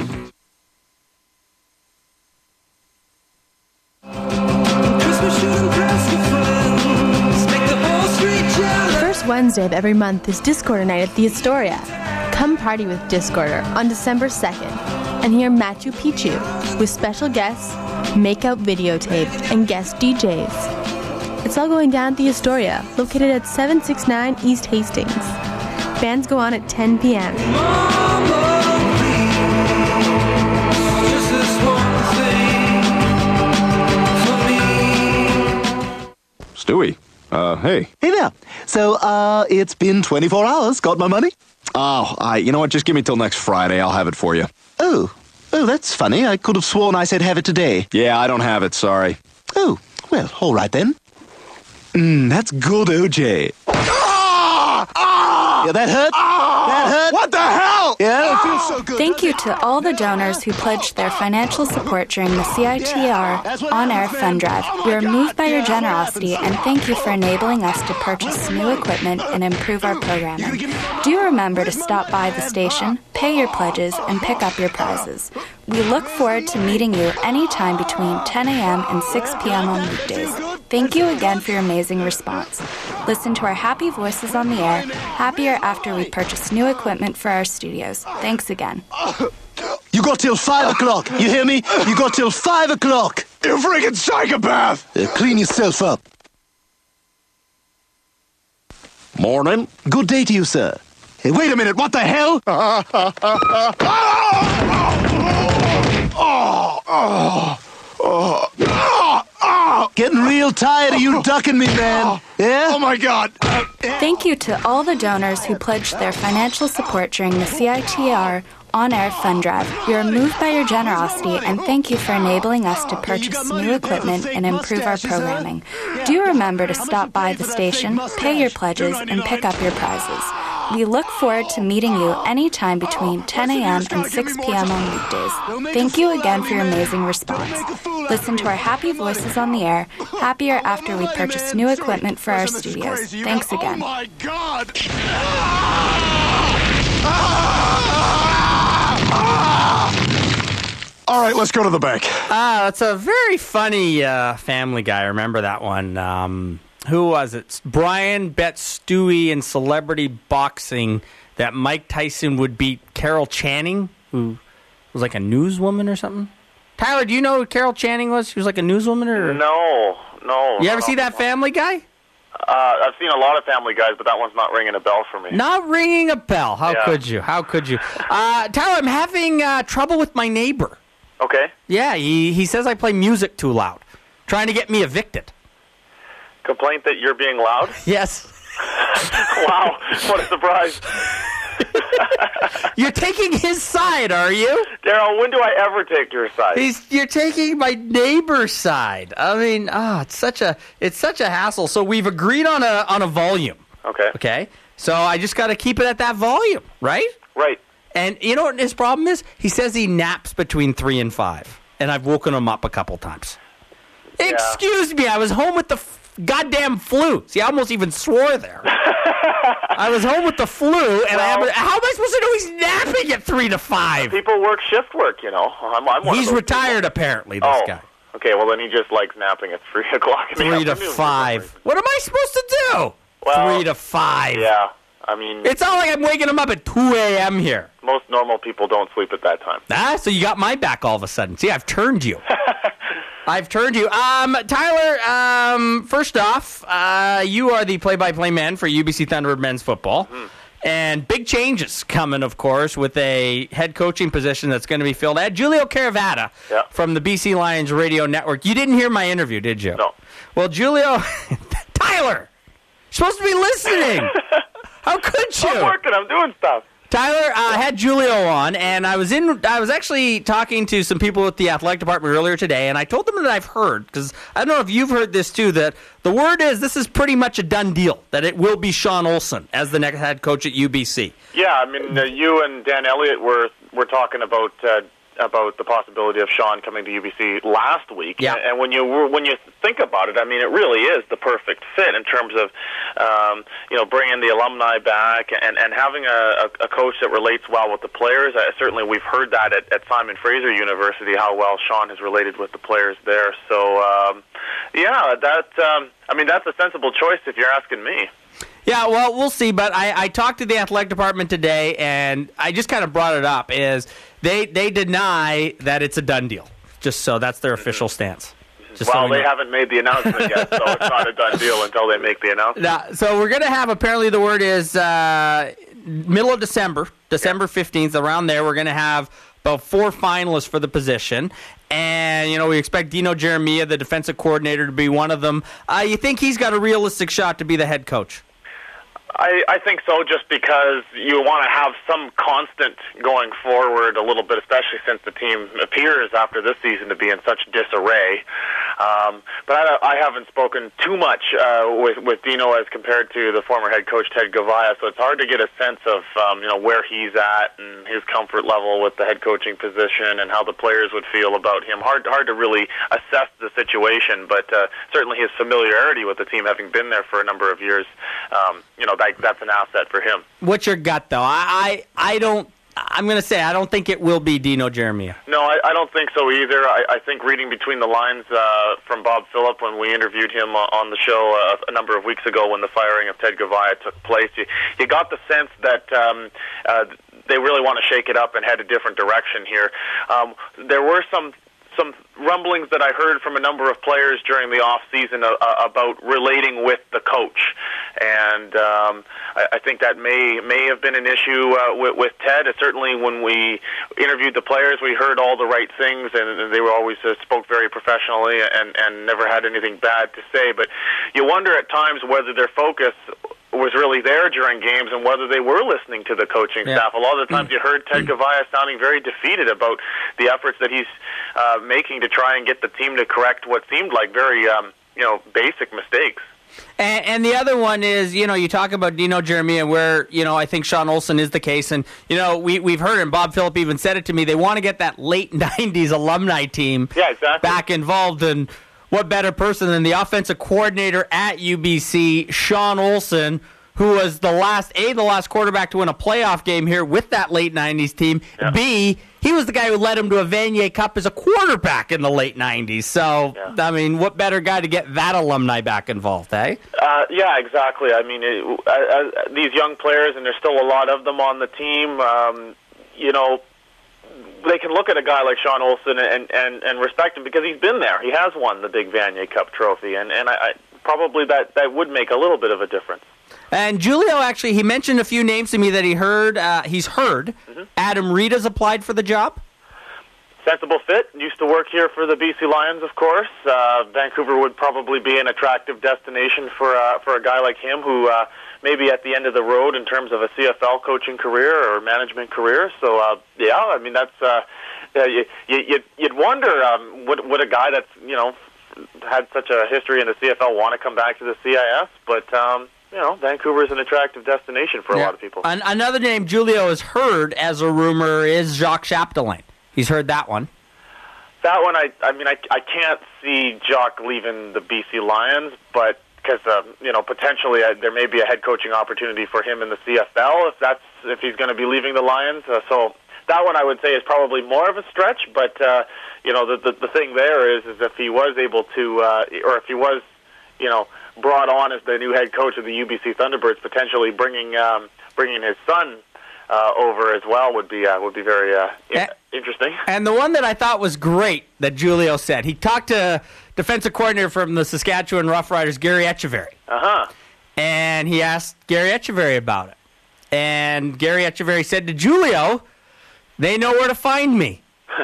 The first Wednesday of every month is Discorder night at the Astoria. Come party with Discorder on December 2nd and hear Machu Picchu with special guests, Makeup Videotape, and guest DJs. It's all going down at the Astoria, located at 769 East Hastings. Bands go on at 10 p.m. Stewie, hey. Hey there. So, it's been 24 hours. Got my money? Oh, you know what? Just give me till next Friday. I'll have it for you. Oh, that's funny. I could have sworn I said have it today. Yeah, I don't have it. Sorry. Oh, well, all right then. That's good, OJ. Ah! Ah! Yeah, that hurt? That hurt? What the hell? Yeah, it feels so good. Thank you to all the donors who pledged their financial support during the CITR on-air fund drive. We are moved by your generosity, and thank you for enabling us to purchase new equipment and improve our programming. Do remember to stop by the station, pay your pledges, and pick up your prizes. We look forward to meeting you anytime between 10 a.m. and 6 p.m. on weekdays. Thank you again for your amazing response. Listen to our happy voices on the air, happier after we purchase new equipment for our studios. Thanks again. You got till 5 o'clock. You hear me? You got till 5 o'clock. You freaking psychopath! Clean yourself up. Morning. Good day to you, sir. Hey, wait a minute. What the hell? Getting real tired of you ducking me, man. Yeah? Oh, my God. Thank you to all the donors who pledged their financial support during the CITR on-air fund drive. We are moved by your generosity, and thank you for enabling us to purchase new equipment and improve our programming. Do remember to stop by the station, pay your pledges, and pick up your prizes. We look forward to meeting you anytime between 10 a.m. and 6 p.m. on weekdays. Thank you again for your amazing response. Listen to our happy voices on the air, happier after we purchase new equipment for our studios. Thanks again. Oh, my God. All right, let's go to the bank. That's a very funny Family Guy. I remember that one. Who was it? Brian bet Stewie in celebrity boxing that Mike Tyson would beat Carol Channing, who was like a newswoman or something. Tyler, do you know who Carol Channing was? She was like a newswoman, or No. You ever see that Family Guy? I've seen a lot of Family Guys, but that one's not ringing a bell for me. Not ringing a bell. How could you? How could you? Tyler, I'm having trouble with my neighbor. Okay. Yeah, he says I play music too loud, trying to get me evicted. Complaint that you're being loud? Yes. Wow, what a surprise. You're taking his side, are you? Daryl, when do I ever take your side? You're taking my neighbor's side. I mean, it's such a hassle. So we've agreed on a volume. Okay. Okay. So I just got to keep it at that volume, right? Right. And you know what his problem is? He says he naps between 3 and 5, and I've woken him up a couple times. Yeah. Excuse me, I was home with the goddamn flu. See, I almost even swore there. I was home with the flu, and how am I supposed to know he's napping at 3 to 5? People work shift work, you know. I'm one He's of those retired, people. apparently, this guy. Okay, well, then he just likes napping at 3 o'clock in the 3 to afternoon. 5. What am I supposed to do? Well, 3 to 5. Yeah, I mean... It's not like I'm waking him up at 2 a.m. here. Most normal people don't sleep at that time. So you got my back all of a sudden. See, I've turned you. I've turned you. Tyler, first off, you are the play-by-play man for UBC Thunderbird men's football. And big changes coming, of course, with a head coaching position that's going to be filled. I had Julio Caravata from the BC Lions Radio Network. You didn't hear my interview, did you? No. Well, Julio... Tyler! You're supposed to be listening! How could you? I'm working. I'm doing stuff. Tyler, I had Julio on, and I was actually talking to some people at the athletic department earlier today, and I told them that I've heard, because I don't know if you've heard this too, that the word is this is pretty much a done deal, that it will be Sean Olsen as the next head coach at UBC. Yeah, I mean, you and Dan Elliott were talking about the possibility of Sean coming to UBC last week. Yeah. And when you think about it, I mean, it really is the perfect fit in terms of bringing the alumni back and having a coach that relates well with the players. Certainly, we've heard that at Simon Fraser University, how well Sean has related with the players there. So, that's a sensible choice if you're asking me. Yeah, well, we'll see. But I talked to the athletic department today, and I just kind of brought it up. Is they deny that it's a done deal. Just so that's their official stance. They haven't made the announcement yet, so it's not a done deal until they make the announcement. So we're going to have, apparently the word is middle of December 15th, around there, we're going to have about 4 finalists for the position. And, we expect Dino Jeremia, the defensive coordinator, to be one of them. You think he's got a realistic shot to be the head coach? I think so, just because you want to have some constant going forward a little bit, especially since the team appears after this season to be in such disarray. But I haven't spoken too much with Dino as compared to the former head coach Ted Gavaya, so it's hard to get a sense of where he's at and his comfort level with the head coaching position and how the players would feel about him. Hard to really assess the situation, but certainly his familiarity with the team, having been there for a number of years, that's an asset for him. What's your gut, though? I'm going to say I don't think it will be Dino Jeremia. No, I don't think so either. I think reading between the lines from Bob Phillip when we interviewed him on the show a number of weeks ago when the firing of Ted Gavaya took place, you got the sense that they really want to shake it up and head a different direction here. There were some rumblings that I heard from a number of players during the off season about relating with the coach, and I think that may have been an issue with Ted. Certainly, when we interviewed the players, we heard all the right things, and they were always spoke very professionally and never had anything bad to say. But you wonder at times whether their focus was really there during games and whether they were listening to the coaching staff. A lot of the times you heard Ted Gavaya sounding very defeated about the efforts that he's making to try and get the team to correct what seemed like very basic mistakes. And the other one is, you talk about Dino Jeremia, where, I think Sean Olsen is the case. And, we've heard, and Bob Phillip even said it to me, they want to get that late 90s alumni team back involved. And what better person than the offensive coordinator at UBC, Sean Olsen, who was the last quarterback to win a playoff game here with that late 90s team. Yeah. B, he was the guy who led him to a Vanier Cup as a quarterback in the late 90s. So, I mean, what better guy to get that alumni back involved, eh? Yeah, exactly. I mean, these young players, and there's still a lot of them on the team, they can look at a guy like Sean Olsen and respect him because he's been there. He has won the big Vanier Cup trophy, and I probably that would make a little bit of a difference. And Julio, actually, he mentioned a few names to me that he's heard. Mm-hmm. Adam Reed has applied for the job. Sensible fit. Used to work here for the BC Lions, of course. Vancouver would probably be an attractive destination for a guy like him who maybe at the end of the road in terms of a CFL coaching career or management career. So, I mean, that's you'd wonder would a guy that's had such a history in the CFL want to come back to the CIS, but Vancouver is an attractive destination for a lot of people. Another name Julio has heard as a rumor is Jacques Chapdelaine. He's heard that one. That one, I can't see Jacques leaving the BC Lions, but because potentially there may be a head coaching opportunity for him in the CFL if he's going to be leaving the Lions. So that one I would say is probably more of a stretch, but the thing there is if he was able to, or if he was, brought on as the new head coach of the UBC Thunderbirds, potentially bringing his son over as well would be very interesting. And the one that I thought was great that Julio said, he talked to defensive coordinator from the Saskatchewan Roughriders, Gary Echeverry. And he asked Gary Echeverry about it. And Gary Echeverry said to Julio, they know where to find me.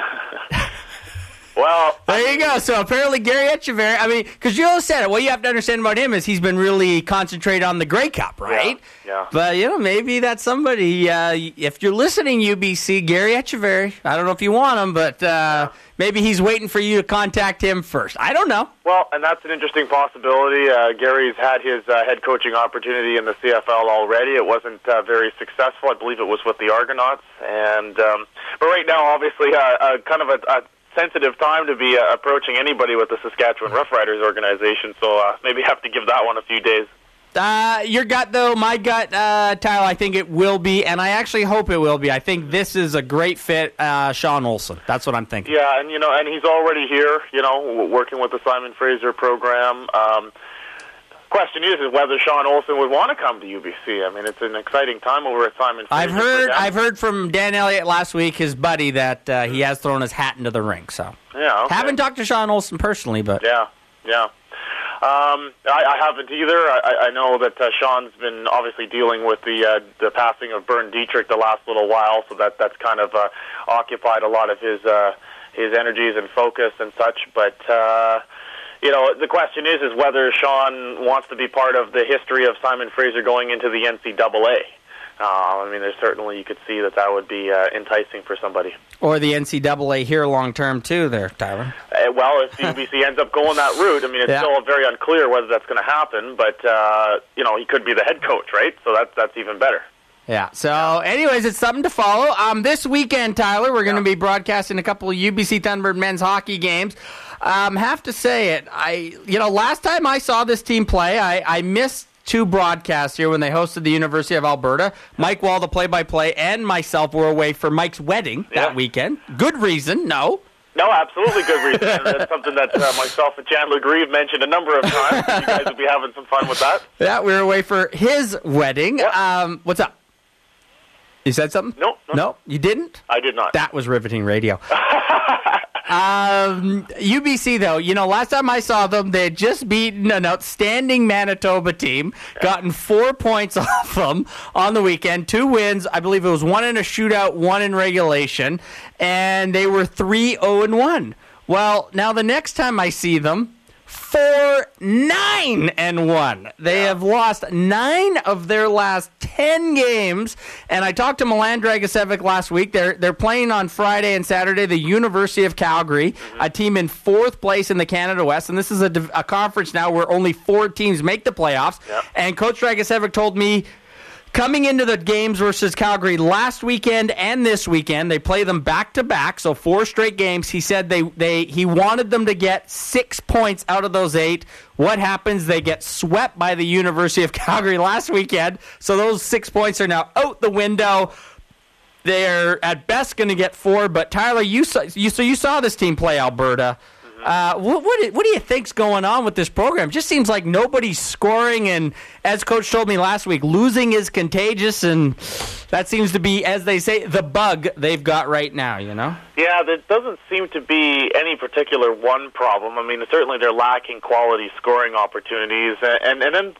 Well, there you go. So apparently Gary Echeverry, because Julio said it. What you have to understand about him is he's been really concentrated on the Grey Cup, right? Yeah. But, maybe that's somebody, if you're listening, UBC, Gary Echeverry, I don't know if you want him, but maybe he's waiting for you to contact him first. I don't know. Well, and that's an interesting possibility. Gary's had his head coaching opportunity in the CFL already. It wasn't very successful. I believe it was with the Argonauts. And but right now, obviously, kind of a sensitive time to be approaching anybody with the Saskatchewan Roughriders organization, so maybe have to give that one a few days. Your gut, though, my gut, Tyler, I think it will be, and I actually hope it will be. I think this is a great fit, Sean Olsen. That's what I'm thinking. Yeah, and and he's already here, working with the Simon Fraser program. Question is whether Sean Olsen would want to come to UBC. I mean, it's an exciting time over at Simon Fraser. I've heard from Dan Elliott last week, his buddy, that he has thrown his hat into the ring. So yeah, okay. Haven't talked to Sean Olsen personally, but yeah. I haven't either. I know that Sean's been obviously dealing with the passing of Bern Dietrich the last little while, so that's kind of occupied a lot of his energies and focus and such. But the question is whether Sean wants to be part of the history of Simon Fraser going into the NCAA. I mean, there's certainly, you could see that would be enticing for somebody. Or the NCAA here long term too there, Tyler. Well, if UBC ends up going that route, I mean, it's still very unclear whether that's going to happen, but, he could be the head coach, right? So that's even better. Yeah. So, anyways, it's something to follow. This weekend, Tyler, we're going to be broadcasting a couple of UBC Thunderbird men's hockey games. Have to say it. Last time I saw this team play, I missed two broadcasts here when they hosted the University of Alberta. Mike Wall, the play-by-play, and myself were away for Mike's wedding that weekend. Good reason, no? No, absolutely good reason. And that's something that myself and Chandler Grieve mentioned a number of times. You guys will be having some fun with that. Yeah, we were away for his wedding. Yep. What's up? You said something? No, you didn't? I did not. That was riveting radio. UBC, though, last time I saw them, they had just beaten an outstanding Manitoba team, gotten 4 points off them on the weekend, 2 wins. I believe it was 1 in a shootout, 1 in regulation, and they were 3-0-1. Well, now the next time I see them, 4-9-1. They have lost 9 of their last 10 games. And I talked to Milan Dragicevic last week. They're playing on Friday and Saturday the University of Calgary, a team in 4th place in the Canada West. And this is a conference now where only 4 teams make the playoffs. Yep. And Coach Dragicevic told me, coming into the games versus Calgary last weekend and this weekend, they play them back-to-back, so 4 straight games. He said he wanted them to get 6 points out of those 8. What happens? They get swept by the University of Calgary last weekend, so those 6 points are now out the window. They're at best going to get 4, but Tyler, you saw this team play Alberta. What do you think's going on with this program? Just seems like nobody's scoring, and as Coach told me last week, losing is contagious, and that seems to be, as they say, the bug they've got right now, Yeah, there doesn't seem to be any particular one problem. I mean, certainly they're lacking quality scoring opportunities, and then,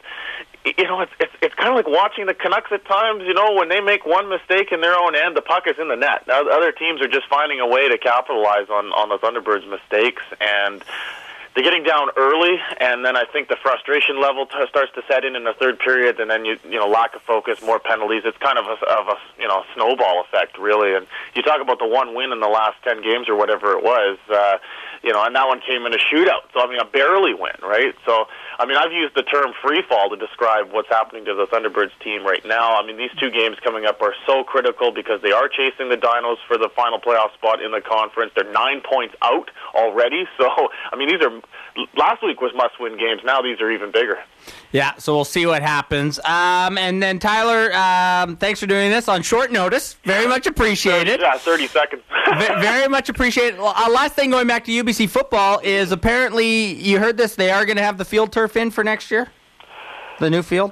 it's kind of like watching the Canucks at times, when they make one mistake in their own end, the puck is in the net. Now, other teams are just finding a way to capitalize on the Thunderbirds' mistakes, and they're getting down early, and then I think the frustration level starts to set in the third period, and then lack of focus, more penalties. It's kind of a snowball effect, really. And you talk about the one win in the last 10 games or whatever it was, and that one came in a shootout. So, a barely win, right? So, I've used the term free fall to describe what's happening to the Thunderbirds team right now. These 2 games coming up are so critical because they are chasing the Dinos for the final playoff spot in the conference. They're 9 points out already. So, these are, last week was must-win games. Now these are even bigger. Yeah, so we'll see what happens. And then, Tyler, thanks for doing this on short notice. Very much appreciated. Yeah, 30 seconds. Very much appreciated. Last thing going back to UBC football is apparently, you heard this, they are going to have the field turf in for next year? The new field?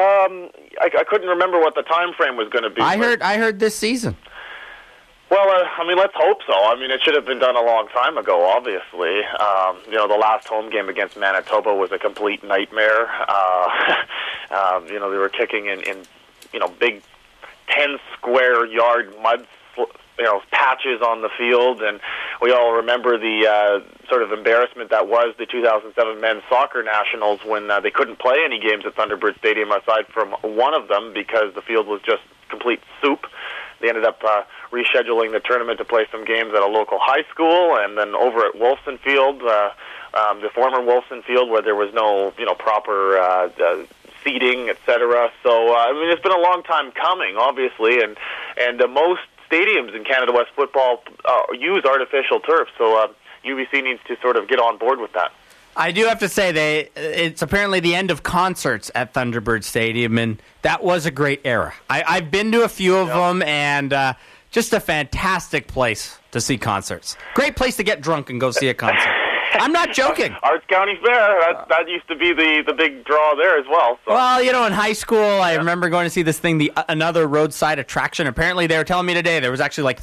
I couldn't remember what the time frame was going to be. I heard this season. Well, let's hope so. It should have been done a long time ago, obviously. The last home game against Manitoba was a complete nightmare. They were kicking in big 10-square-yard mud patches on the field, and we all remember the sort of embarrassment that was the 2007 men's soccer nationals when they couldn't play any games at Thunderbird Stadium aside from one of them because the field was just complete soup. They ended up rescheduling the tournament to play some games at a local high school, and then over at Wolfson Field, the former Wolfson Field, where there was no proper seating, etc. So it's been a long time coming, obviously, and most stadiums in Canada West football use artificial turf. So UBC needs to sort of get on board with that. I do have to say, it's apparently the end of concerts at Thunderbird Stadium, and that was a great era. I've been to a few of them, and just a fantastic place to see concerts. Great place to get drunk and go see a concert. I'm not joking. Arts County Fair, that used to be the big draw there as well. So. Well, in high school, I remember going to see this thing, another roadside attraction. Apparently, they were telling me today there was actually like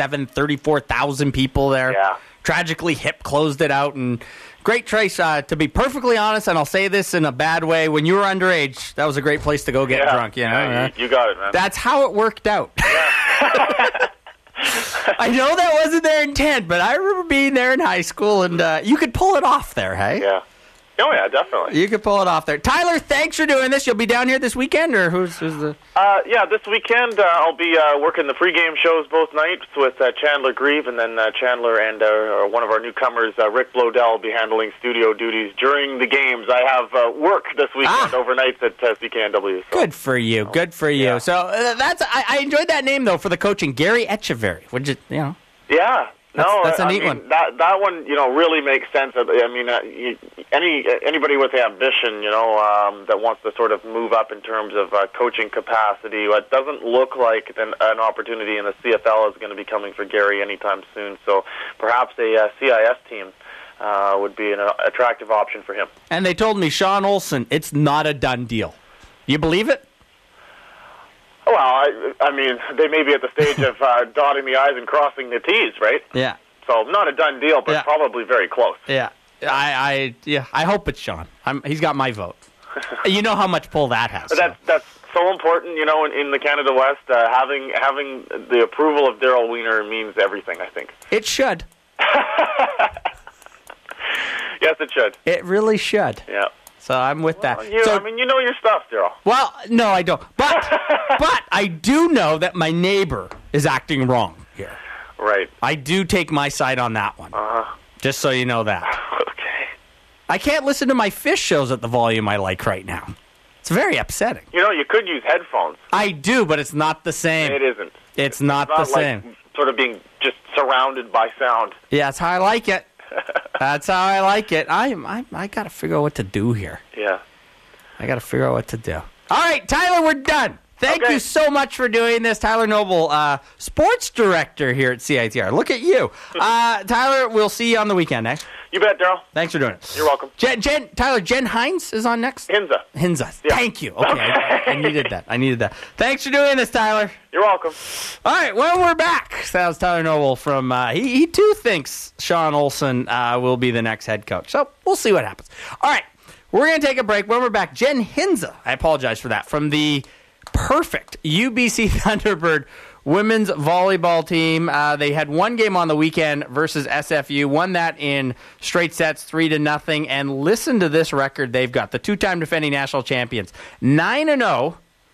34,000 people there. Yeah. Tragically, HIP closed it out, and great trace. To be perfectly honest, and I'll say this in a bad way, when you were underage, that was a great place to go get drunk. You got it, man. That's how it worked out. Yeah. I know that wasn't their intent, but I remember being there in high school, and you could pull it off there, hey? Yeah. Oh, yeah, definitely. You could pull it off there. Tyler, thanks for doing this. You'll be down here this weekend, or who's the... Yeah, this weekend I'll be working the pregame shows both nights with Chandler Grieve, and then Chandler and one of our newcomers, Rick Blodell, will be handling studio duties during the games. I have work this weekend overnight at CKNW. So. Good for you. Good for you. Yeah. So that's I enjoyed that name, though, for the coaching. Gary Echeverry. Would you know? Yeah. That's a neat one. That one, really makes sense. I mean, anybody with ambition, that wants to sort of move up in terms of coaching capacity, it doesn't look like an opportunity in the CFL is going to be coming for Gary anytime soon. So perhaps a CIS team would be an attractive option for him. And they told me, Sean Olsen, it's not a done deal. You believe it? Well, I mean, they may be at the stage of dotting the I's and crossing the T's, right? Yeah. So not a done deal, but probably very close. Yeah. I hope it's Sean. He's got my vote. You know how much pull that has. But that's so important, in the Canada West. Having the approval of Daryl Wiener means everything, I think. It should. Yes, it should. It really should. Yeah. So I'm with that. You know your stuff, Daryl. Well, no, I don't. But I do know that my neighbor is acting wrong here. Right. I do take my side on that one. Just so you know that. Okay. I can't listen to my Fish shows at the volume I like right now. It's very upsetting. You could use headphones. I do, but it's not the same. It isn't. It's not the same. Like sort of being just surrounded by sound. Yeah, that's how I like it. That's how I like it. I got to figure out what to do here. Yeah. I got to figure out what to do. All right, Tyler, we're done. Thank you so much for doing this. Tyler Noble, sports director here at CITR. Look at you. Tyler, we'll see you on the weekend, eh? You bet, Daryl. Thanks for doing it. You're welcome. Tyler, Jen Hines is on next? Hinza. Yeah. Thank you. Okay, I needed that. Thanks for doing this, Tyler. You're welcome. All right, when we're back, that was Tyler Noble from, he too thinks Sean Olsen will be the next head coach. So we'll see what happens. All right, we're going to take a break. When we're back, Jen Hinza, I apologize for that, from the perfect UBC Thunderbird women's volleyball team. They had one game on the weekend versus SFU, won that in straight sets, 3-0. And listen to this record they've got. The two-time defending national champions, 9-0.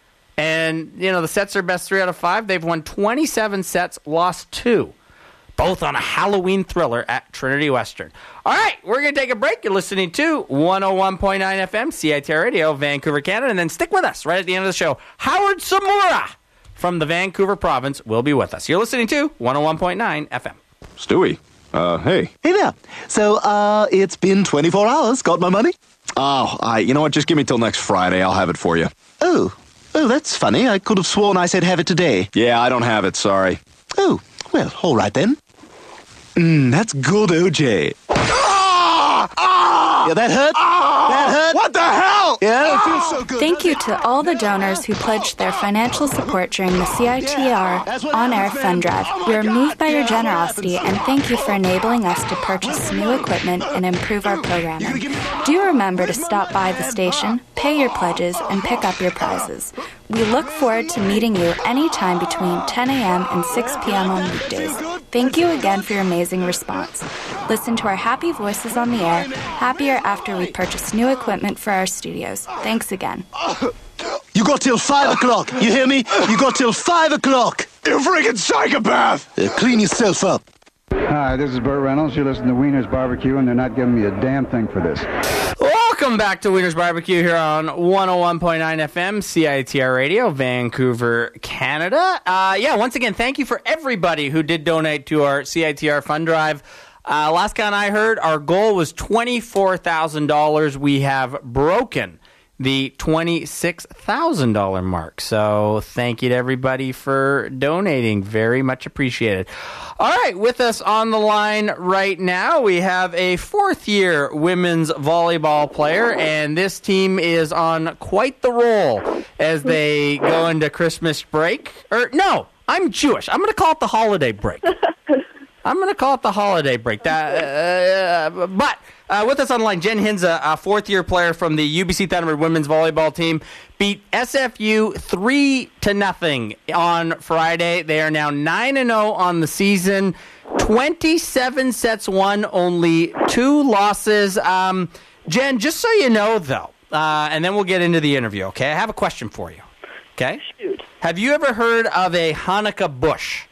And, the sets are best 3 out of 5. They've won 27 sets, lost 2. Both on a Halloween thriller at Trinity Western. All right, we're going to take a break. You're listening to 101.9 FM, CITR Radio, Vancouver, Canada. And then stick with us right at the end of the show. Howard Samura from the Vancouver province will be with us. You're listening to 101.9 FM. Stewie, hey. Hey there. So, it's been 24 hours. Got my money? Oh, you know what? Just give me till next Friday. I'll have it for you. Oh, that's funny. I could have sworn I said have it today. Yeah, I don't have it. Sorry. Oh, well, all right then. That's good, OJ. Yeah, that hurt? That hurt? What the hell? Yeah, it feels so good. Thank you to all the donors who pledged their financial support during the CITR on-air fund drive. We are moved by your generosity, and thank you for enabling us to purchase new equipment and improve our programming. Do remember to stop by the station, pay your pledges, and pick up your prizes. We look forward to meeting you anytime between 10 a.m. and 6 p.m. on weekdays. Thank you again for your amazing response. Listen to our happy voices on the air, happier after we purchase new equipment for our studios. Thanks again. You got till 5 o'clock. You hear me? You got till 5 o'clock. You freaking psychopath! Clean yourself up. Hi, this is Burt Reynolds. You listen to Wiener's Barbecue, and they're not giving me a damn thing for this. Welcome back to Wiener's Barbecue here on 101.9 FM, CITR Radio, Vancouver, Canada. Once again, thank you for everybody who did donate to our CITR fund drive. Last count I heard, our goal was $24,000. We have broken the $26,000 mark. So thank you to everybody for donating. Very much appreciated. All right, with us on the line right now, we have a fourth-year women's volleyball player, and this team is on quite the roll as they go into Christmas break. No, I'm Jewish. I'm going to call it the holiday break. But with us on the line, Jen Hinza, a fourth-year player from the UBC Thunderbird women's volleyball team, beat SFU 3-0 on Friday. They are now 9-0 on the season, 27 sets won, only 2 losses. Jen, just so you know, though, and then we'll get into the interview, okay? I have a question for you, okay? Shoot. Have you ever heard of a Hanukkah bush?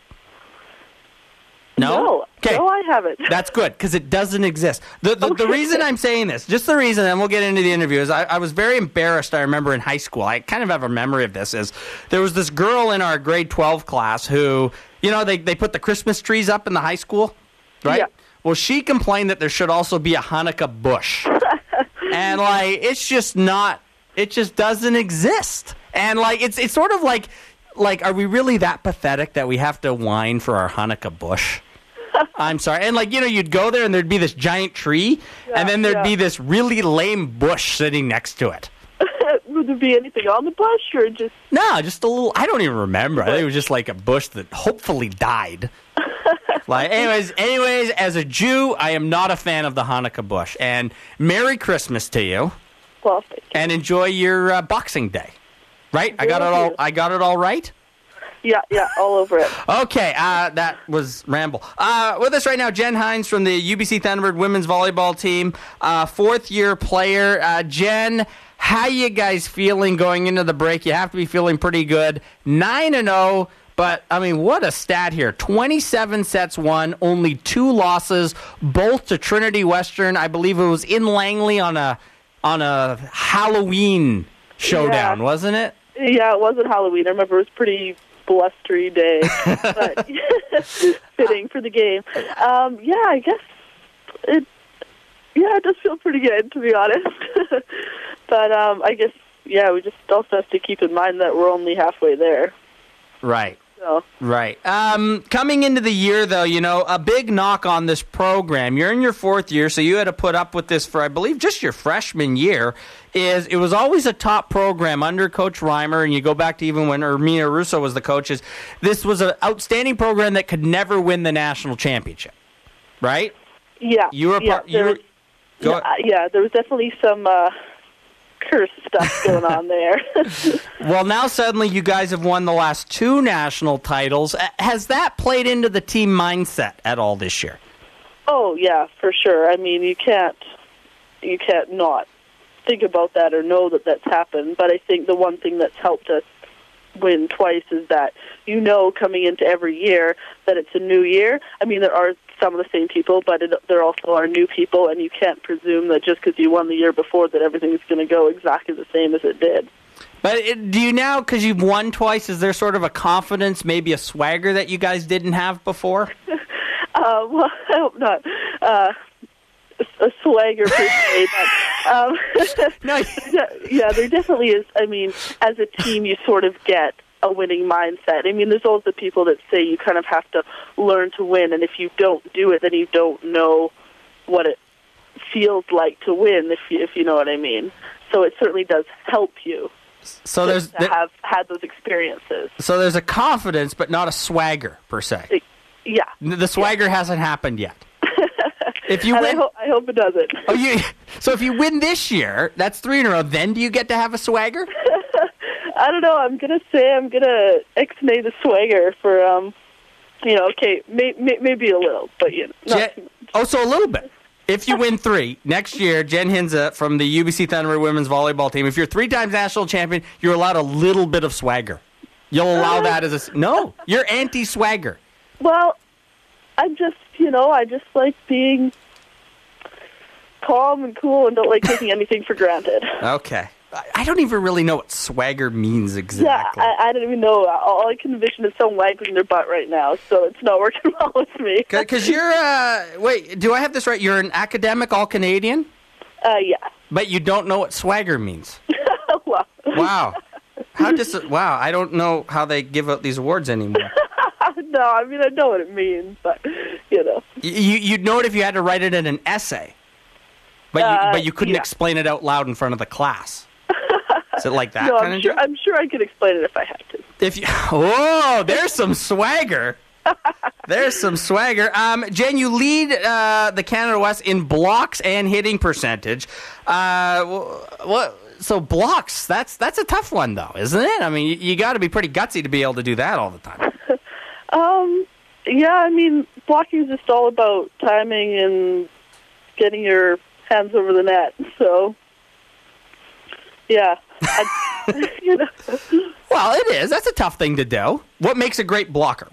No? Okay. No, I haven't. That's good, because it doesn't exist. The reason I'm saying this, just the reason, and we'll get into the interview, is I was very embarrassed, I remember, in high school. I kind of have a memory of this, is there was this girl in our grade 12 class who, they put the Christmas trees up in the high school, right? Yeah. Well, she complained that there should also be a Hanukkah bush. And, it's just not, it just doesn't exist. And, it's sort of like, are we really that pathetic that we have to whine for our Hanukkah bush? I'm sorry. And, you'd go there and there'd be this giant tree, and then there'd be this really lame bush sitting next to it. Would there be anything on the bush, or just... No, just a little... I don't even remember. I think it was just like a bush that hopefully died. Anyways, as a Jew, I am not a fan of the Hanukkah bush. And Merry Christmas to you. Well, thank you. And enjoy your Boxing Day. Right? I got it all right? Yeah, all over it. Okay, that was ramble. With us right now, Jen Hines from the UBC Thunderbird women's volleyball team, fourth-year player. Jen, how you guys feeling going into the break? You have to be feeling pretty good. 9-0, but, what a stat here. 27 sets won, only 2 losses, both to Trinity Western. I believe it was in Langley on a Halloween showdown, wasn't it? Yeah, it wasn't Halloween. I remember it was pretty blustery day, but fitting for the game. I guess it does feel pretty good, to be honest. But I guess, we just also have to keep in mind that we're only halfway there. Right. So. Right. Coming into the year, though, a big knock on this program. You're in your 4th year, so you had to put up with this for, I believe, just your freshman year. It was always a top program under Coach Reimer, and you go back to even when Ermina Russo was the coach. This was an outstanding program that could never win the national championship, right? Yeah. You were part. There was definitely some curse stuff going on there. Well, now suddenly you guys have won the last 2 national titles. Has that played into the team mindset at all this year? Oh, yeah, for sure. You can't not think about that or know that that's happened. But I think the one thing that's helped us win twice is that coming into every year that it's a new year. There are some of the same people, but there also are new people, and you can't presume that just because you won the year before that everything's going to go exactly the same as it did. But do you now, because you've won twice, is there sort of a confidence, maybe a swagger that you guys didn't have before? Well, I hope not. A swagger per se, but there definitely is. As a team, you sort of get a winning mindset. There's also people that say you kind of have to learn to win, and if you don't do it, then you don't know what it feels like to win, if you know what I mean. So it certainly does help you to have had those experiences. So there's a confidence, but not a swagger, per se. Yeah. The swagger hasn't happened yet. If you win, I hope it doesn't. So if you win this year, that's 3 in a row, then do you get to have a swagger? I don't know. I'm going to say I'm going to ixnay the swagger for, maybe a little, but, not too much. So a little bit. If you win 3, next year, Jen Hinza from the UBC Thunderbird women's volleyball team, if you're 3 times national champion, you're allowed a little bit of swagger. You'll allow that as a... No, you're anti-swagger. Well, I'm just, I just like being calm and cool and don't like taking anything for granted. Okay. I don't even really know what swagger means exactly. Yeah, I don't even know. All I can envision is someone waggling their butt right now, so it's not working well with me. Because you're, wait, do I have this right? You're an academic All-Canadian? Yeah. But you don't know what swagger means? Well. Wow. Wow, I don't know how they give out these awards anymore. No, I know what it means, but, You'd know it if you had to write it in an essay. But you couldn't explain it out loud in front of the class. Is it like that kind of joke? I'm sure I could explain it if I had to. There's some swagger. There's some swagger. Jen, you lead the Canada West in blocks and hitting percentage. So blocks, that's a tough one, though, isn't it? You got to be pretty gutsy to be able to do that all the time. Yeah, blocking is just all about timing and getting your hands over the net. So, yeah. Well, it is. That's a tough thing to do. What makes a great blocker?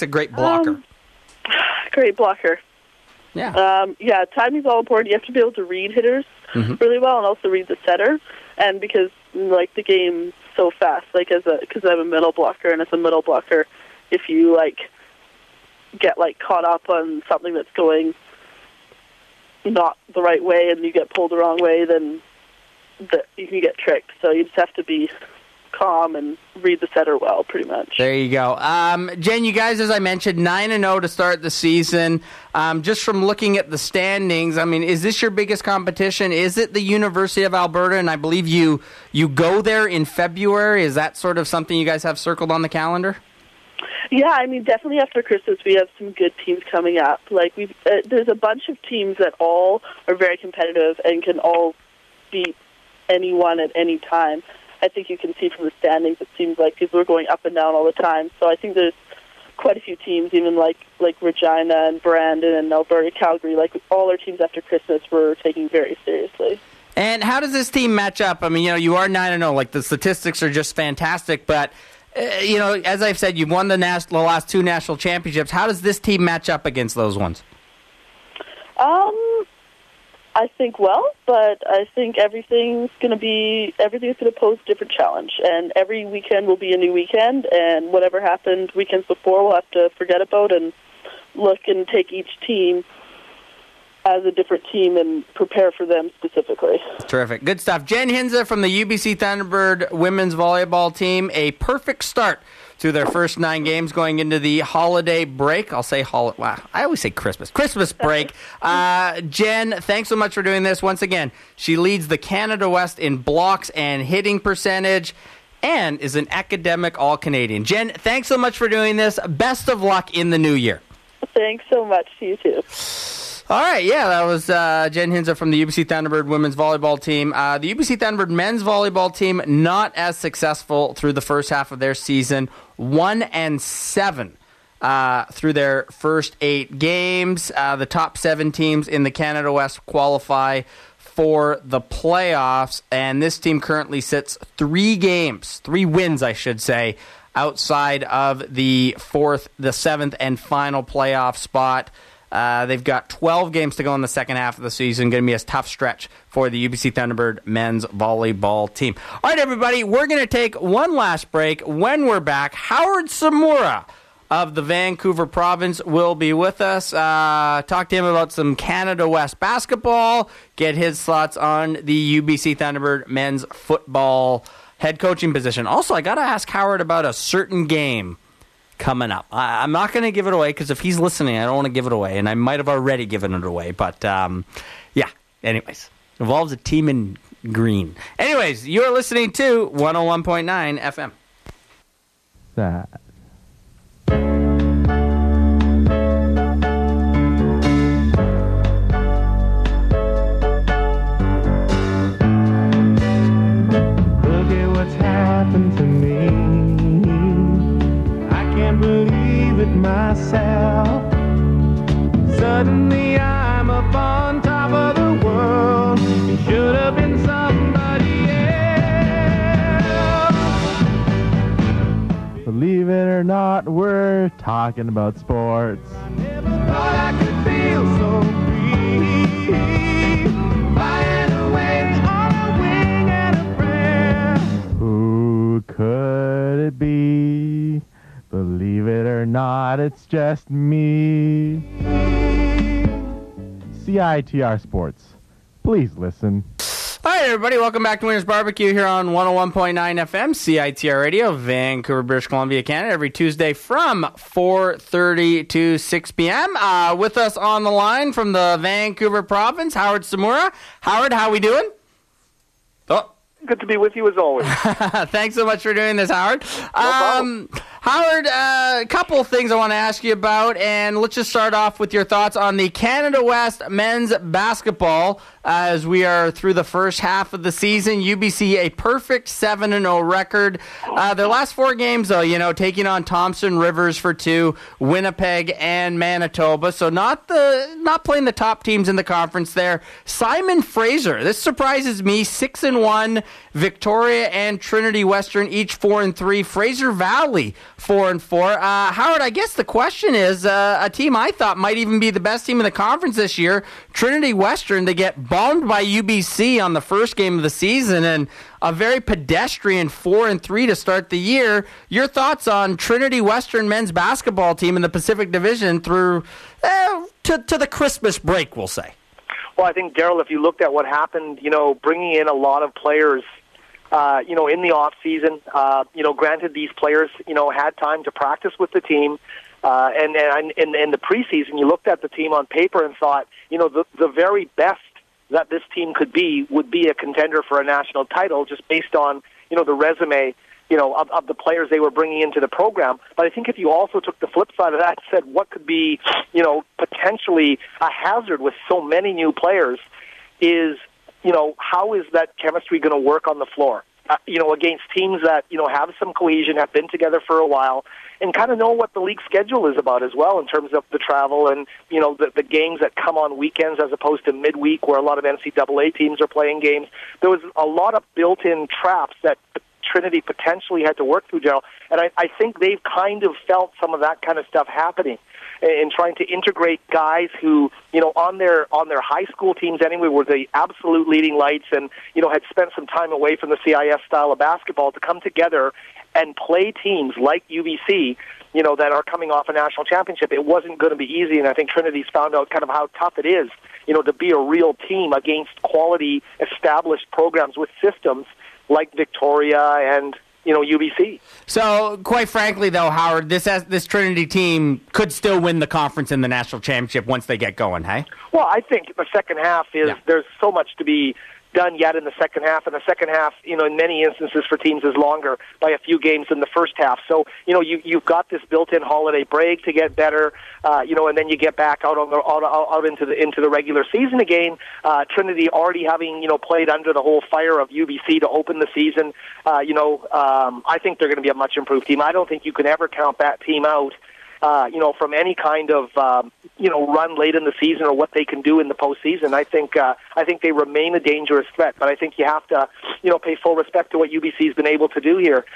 Great blocker. Yeah. Timing's all important. You have to be able to read hitters really well and also read the setter. And because, the game's so fast, because I'm a middle blocker, and as a middle blocker, if you, get, caught up on something that's going not the right way and you get pulled the wrong way, then you can get tricked. So you just have to be calm and read the setter well, pretty much. There you go. Jen, you guys, as I mentioned, 9-0 to start the season. Just from looking at the standings, is this your biggest competition? Is it the University of Alberta? And I believe you go there in February. Is that sort of something you guys have circled on the calendar? Yeah, definitely after Christmas we have some good teams coming up. There's a bunch of teams that all are very competitive and can all beat anyone at any time. I think you can see from the standings, it seems like people are going up and down all the time. So I think there's quite a few teams, even like Regina and Brandon and Alberta, Calgary, all our teams after Christmas we're taking very seriously. And how does this team match up? You are 9-0. The statistics are just fantastic, but as I've said, you've won the last two national championships. How does this team match up against those ones? I think but I think everything's going to pose a different challenge, and every weekend will be a new weekend, and whatever happened weekends before we'll have to forget about and look and take each team as a different team and prepare for them specifically. Terrific. Good stuff. Jen Hinza from the UBC Thunderbird women's volleyball team. A perfect start to their first 9 games going into the holiday break. I'll say I always say Christmas break. Jen, thanks so much for doing this. Once again, she leads the Canada West in blocks and hitting percentage and is an academic All-Canadian. Jen, thanks so much for doing this. Best of luck in the new year. Thanks so much. To you too. All right, that was Jen Hinza from the UBC Thunderbird women's volleyball team. The UBC Thunderbird men's volleyball team, not as successful through the first half of their season, 1-7 through their first 8 games. The top 7 teams in the Canada West qualify for the playoffs, and this team currently sits 3 wins, I should say, outside of the 7th and final playoff spot. They've got 12 games to go in the second half of the season. Going to be a tough stretch for the UBC Thunderbird men's volleyball team. All right, everybody, we're going to take one last break. When we're back, Howard Samura of the Vancouver province will be with us. Talk to him about some Canada West basketball, get his thoughts on the UBC Thunderbird men's football head coaching position. Also, I got to ask Howard about a certain game coming up. I'm not going to give it away because if he's listening, I don't want to give it away, and I might have already given it away. But, anyways, involves a team in green. Anyways, you're listening to 101.9 FM. That. Look at what's happened to me. I can't believe it myself. Suddenly I'm up on top of the world. It should have been somebody else. Believe it or not, we're talking about sports. I never thought I could feel so free. Flying away on a wing and a prayer. Who could it be? Believe it or not, it's just me. CITR Sports. Please listen. All right, everybody, welcome back to Winners Barbecue here on 101.9 FM, CITR Radio, Vancouver, British Columbia, Canada, every Tuesday from 4:30 to 6 p.m. With us on the line from the Vancouver province, Howard Samura. Howard, how we doing? Good to be with you as always. Thanks so much for doing this, Howard. No problem. Howard, a couple of things I want to ask you about, and let's just start off with your thoughts on the Canada West men's basketball as we are through the first half of the season. UBC, a perfect 7-0 record. Their last 4 games, though, taking on Thompson Rivers for 2, Winnipeg and Manitoba, so not playing the top teams in the conference there. Simon Fraser, this surprises me, 6-1. Victoria and Trinity Western each 4-3. Fraser Valley 4-4. Howard, I guess the question is a team I thought might even be the best team in the conference this year, Trinity Western. They get bombed by UBC on the first game of the season and a very pedestrian 4-3 to start the year. Your thoughts on Trinity Western men's basketball team in the Pacific Division through to the Christmas break, we'll say? Well, I think, Daryl, if you looked at what happened, bringing in a lot of players in the off season, granted these players, had time to practice with the team, and in the preseason, you looked at the team on paper and thought, the very best that this team could be would be a contender for a national title, just based on the resume, of the players they were bringing into the program. But I think if you also took the flip side of that and said what could be, potentially a hazard with so many new players is, how is that chemistry going to work on the floor? Against teams that, have some cohesion, have been together for a while, and kind of know what the league schedule is about as well in terms of the travel and, the games that come on weekends as opposed to midweek where a lot of NCAA teams are playing games. There was a lot of built-in traps that Trinity potentially had to work through, Gerald, and I think they've kind of felt some of that kind of stuff happening in trying to integrate guys who, on their high school teams anyway, were the absolute leading lights and, had spent some time away from the CIS style of basketball to come together and play teams like UBC, that are coming off a national championship. It wasn't going to be easy, and I think Trinity's found out kind of how tough it is, to be a real team against quality established programs with systems like Victoria and, UBC. So, quite frankly, though, Howard, this Trinity team could still win the conference in the national championship once they get going, hey? Well, I think the second half there's so much to be done yet in the second half, and the second half, in many instances for teams is longer by a few games than the first half. So, you've got this built-in holiday break to get better, and then you get back out into the regular season again. Trinity already having played under the whole fire of UBC to open the season. I think they're going to be a much improved team. I don't think you can ever count that team out. From any kind of run late in the season or what they can do in the postseason. I think they remain a dangerous threat, but I think you have to pay full respect to what UBC has been able to do here.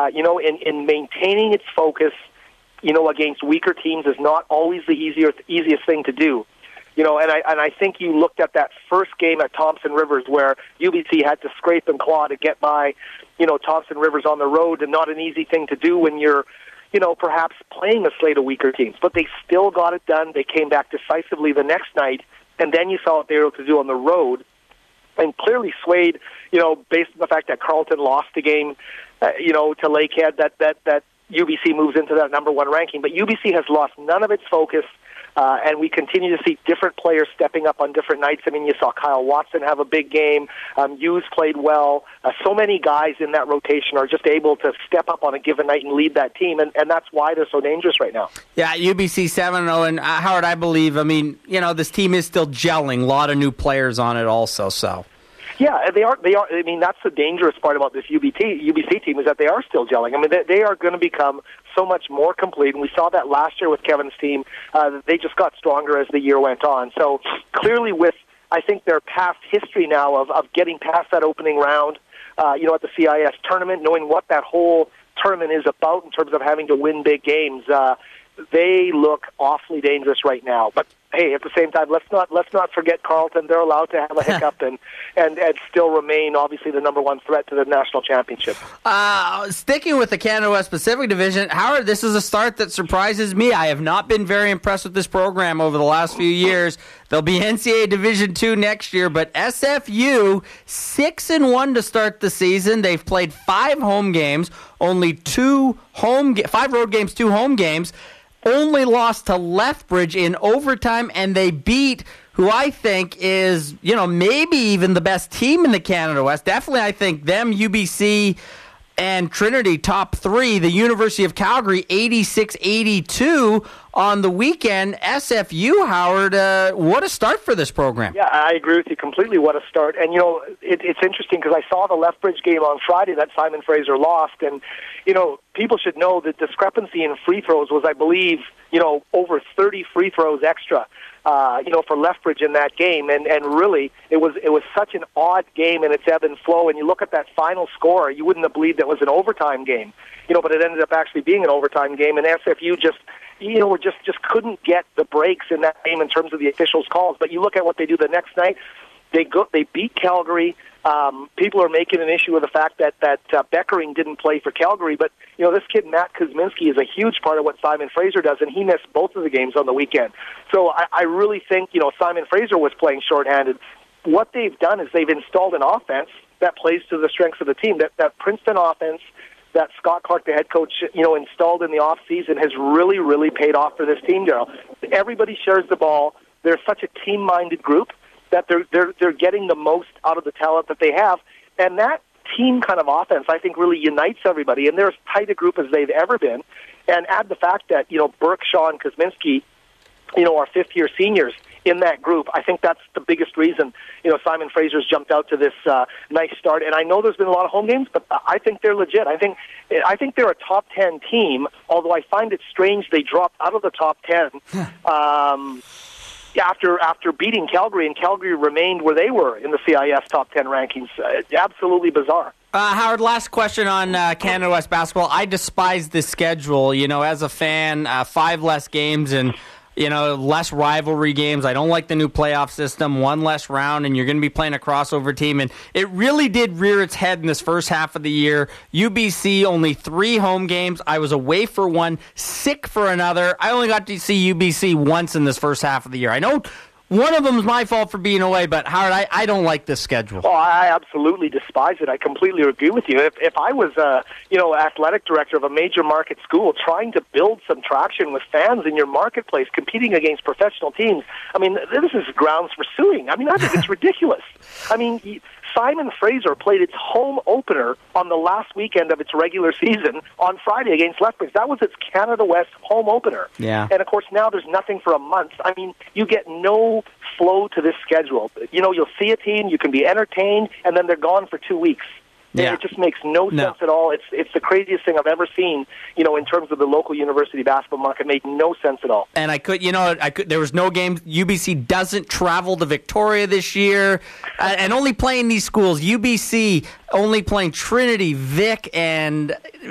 In maintaining its focus, against weaker teams is not always the easiest thing to do. And I think you looked at that first game at Thompson Rivers where UBC had to scrape and claw to get by, Thompson Rivers on the road, and not an easy thing to do when you're perhaps playing a slate of weaker teams, but they still got it done. They came back decisively the next night, and then you saw what they were able to do on the road, and clearly swayed, based on the fact that Carleton lost the game, to Lakehead, that UBC moves into that number 1 ranking. But UBC has lost none of its focus, and we continue to see different players stepping up on different nights. I mean, you saw Kyle Watson have a big game. Hughes played well. So many guys in that rotation are just able to step up on a given night and lead that team, and that's why they're so dangerous right now. Yeah, UBC 7-0, and Howard, I believe, this team is still gelling. A lot of new players on it also, so... Yeah, they are. I mean, that's the dangerous part about this UBC team is that they are still gelling. I mean, they are going to become so much more complete, and we saw that last year with Kevin's team. They just got stronger as the year went on. So clearly with, I think, their past history now of getting past that opening round, at the CIS tournament, knowing what that whole tournament is about in terms of having to win big games, they look awfully dangerous right now. But hey, at the same time, let's not forget Carleton. They're allowed to have a hiccup and still remain obviously the number 1 threat to the national championship. Sticking with the Canada West Pacific Division, Howard, this is a start that surprises me. I have not been very impressed with this program over the last few years. They'll be NCAA Division II next year, but SFU 6-1 to start the season. They've played 5 home games, only 5 road games, 2 home games. Only lost to Lethbridge in overtime, and they beat who I think is, maybe even the best team in the Canada West. Definitely, I think them, UBC, And Trinity top 3, the University of Calgary 86-82 on the weekend. SFU, Howard, what a start for this program. Yeah, I agree with you completely. What a start. And, you know, it's interesting because I saw the Lethbridge game on Friday that Simon Fraser lost. And, you know, people should know the discrepancy in free throws was, I believe, you know, over 30 free throws extra. You know, for Lethbridge in that game, and really, it was such an odd game in its ebb and flow. And you look at that final score, you wouldn't have believed it was an overtime game, you know, but it ended up actually being an overtime game. And SFU just couldn't get the breaks in that game in terms of the officials' calls. But you look at what they do the next night, they beat Calgary. People are making an issue of the fact that Beckering didn't play for Calgary, but you know, this kid Matt Kuzminski is a huge part of what Simon Fraser does, and he missed both of the games on the weekend. So I really think, you know, Simon Fraser was playing shorthanded. What they've done is they've installed an offense that plays to the strengths of the team. That Princeton offense that Scott Clark, the head coach, you know, installed in the off season has really, really paid off for this team, Daryl. Everybody shares the ball. They're such a team-minded group that they're getting the most out of the talent that they have, and that team kind of offense, I think, really unites everybody, and they're as tight a group as they've ever been. And add the fact that, you know, Burke, Shaw, and Kuzminski, you know, are fifth-year seniors in that group. I think that's the biggest reason, you know, Simon Fraser's jumped out to this nice start. And I know there's been a lot of home games, but I think they're legit. I think they're a top 10 team, although I find it strange they dropped out of the top 10. After beating Calgary, and Calgary remained where they were in the CIS top 10 rankings. Absolutely bizarre. Howard, last question on Canada West basketball. I despise this schedule. You know, as a fan, 5 less games and, you know, less rivalry games. I don't like the new playoff system, 1 less round, and you're going to be playing a crossover team. And it really did rear its head in this first half of the year. UBC, only 3 home games. I was away for 1, sick for another. I only got to see UBC once in this first half of the year. I know one of them is my fault for being away, but Howard, I don't like this schedule. Oh, I absolutely despise it. I completely agree with you. If I was athletic director of a major market school trying to build some traction with fans in your marketplace, competing against professional teams, I mean, this is grounds for suing. I mean, I think it's ridiculous. I mean, Simon Fraser played its home opener on the last weekend of its regular season on Friday against Lethbridge. That was its Canada West home opener. Yeah. And, of course, now there's nothing for a month. I mean, you get no flow to this schedule. You know, you'll see a team, you can be entertained, and then they're gone for 2 weeks. Yeah. It just makes no sense at all. It's the craziest thing I've ever seen, you know, in terms of the local university basketball market. It made no sense at all. And there was no game. UBC doesn't travel to Victoria this year. And only playing these schools, UBC only playing Trinity, Vic, and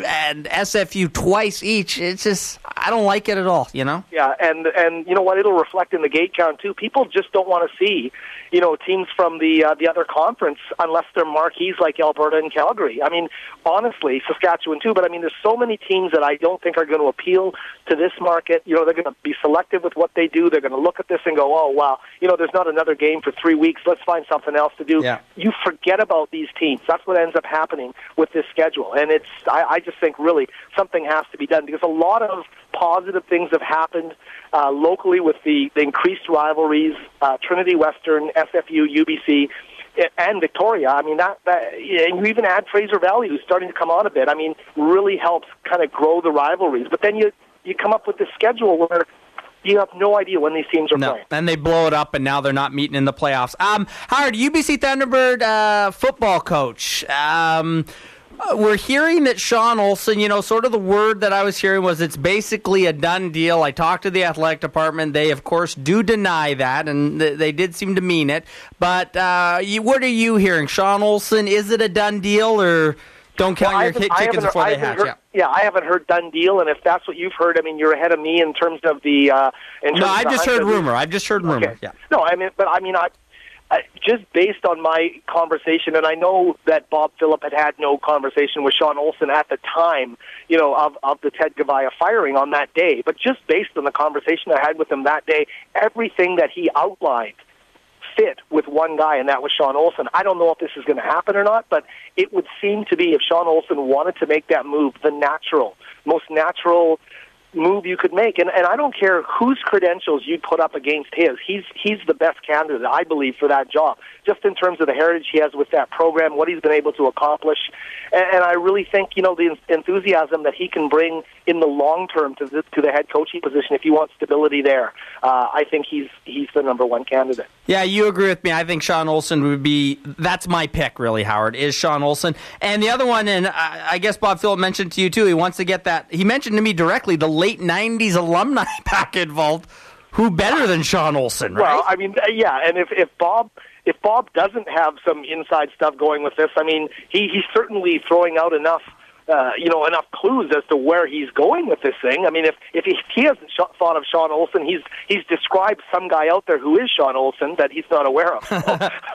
SFU twice each. It's just, I don't like it at all, you know? Yeah, and you know what? It'll reflect in the gate count, too. People just don't want to see, you know, teams from the other conference unless they're marquees like Alberta and Calgary. I mean, honestly, Saskatchewan too, but I mean, there's so many teams that I don't think are going to appeal to this market. You know, they're going to be selective with what they do. They're going to look at this and go, oh, wow, you know, there's not another game for 3 weeks. Let's find something else to do. Yeah. You forget about these teams. That's what ends up happening with this schedule. And I just think really something has to be done because a lot of positive things have happened locally with the increased rivalries, Trinity Western, SFU, UBC, and Victoria. I mean, that and you even add Fraser Valley, who's starting to come on a bit. I mean, really helps kind of grow the rivalries. But then you come up with this schedule where you have no idea when these teams are playing. And they blow it up, and now they're not meeting in the playoffs. Howard, UBC Thunderbird football coach. We're hearing that Sean Olsen, you know, sort of the word that I was hearing was it's basically a done deal. I talked to the athletic department. They, of course, do deny that, and they did seem to mean it. But what are you hearing? Sean Olsen, is it a done deal, or don't count your chickens before they hatch? Yeah, I haven't heard done deal, and if that's what you've heard, I mean, you're ahead of me in terms of the... No, I've just heard rumor. Okay. Yeah. No, I mean, just based on my conversation, and I know that Bob Phillip had no conversation with Sean Olsen at the time, you know, of the Ted Gavaya firing on that day, but just based on the conversation I had with him that day, everything that he outlined fit with one guy, and that was Sean Olsen. I don't know if this is going to happen or not, but it would seem to be, if Sean Olsen wanted to make that move, the most natural move you could make. And I don't care whose credentials you put up against his. He's the best candidate, I believe, for that job, just in terms of the heritage he has with that program, what he's been able to accomplish. And I really think, the enthusiasm that he can bring in the long term to the head coaching position, if you want stability there, I think he's the number one candidate. Yeah, you agree with me. I think Sean Olsen would be, that's my pick, really, Howard, is Sean Olsen. And the other one, and I guess Bob Phillip mentioned to you, too, he wants to get that, he mentioned to me directly, the late 90s alumni back involved. Who better than Sean Olsen, right? Well, I mean, yeah, and if Bob doesn't have some inside stuff going with this, I mean, he's certainly throwing out enough clues as to where he's going with this thing. I mean, if he hasn't thought of Sean Olsen, he's described some guy out there who is Sean Olsen that he's not aware of. So,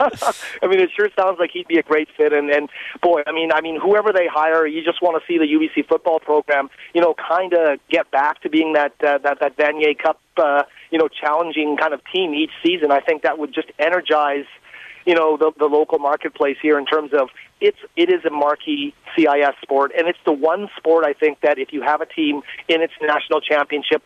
I mean, it sure sounds like he'd be a great fit. And boy, I mean, whoever they hire, you just want to see the UBC football program, kind of get back to being that Vanier Cup, challenging kind of team each season. I think that would just energize the local marketplace here in terms of it is a marquee CIS sport, and it's the one sport I think that if you have a team in its national championship,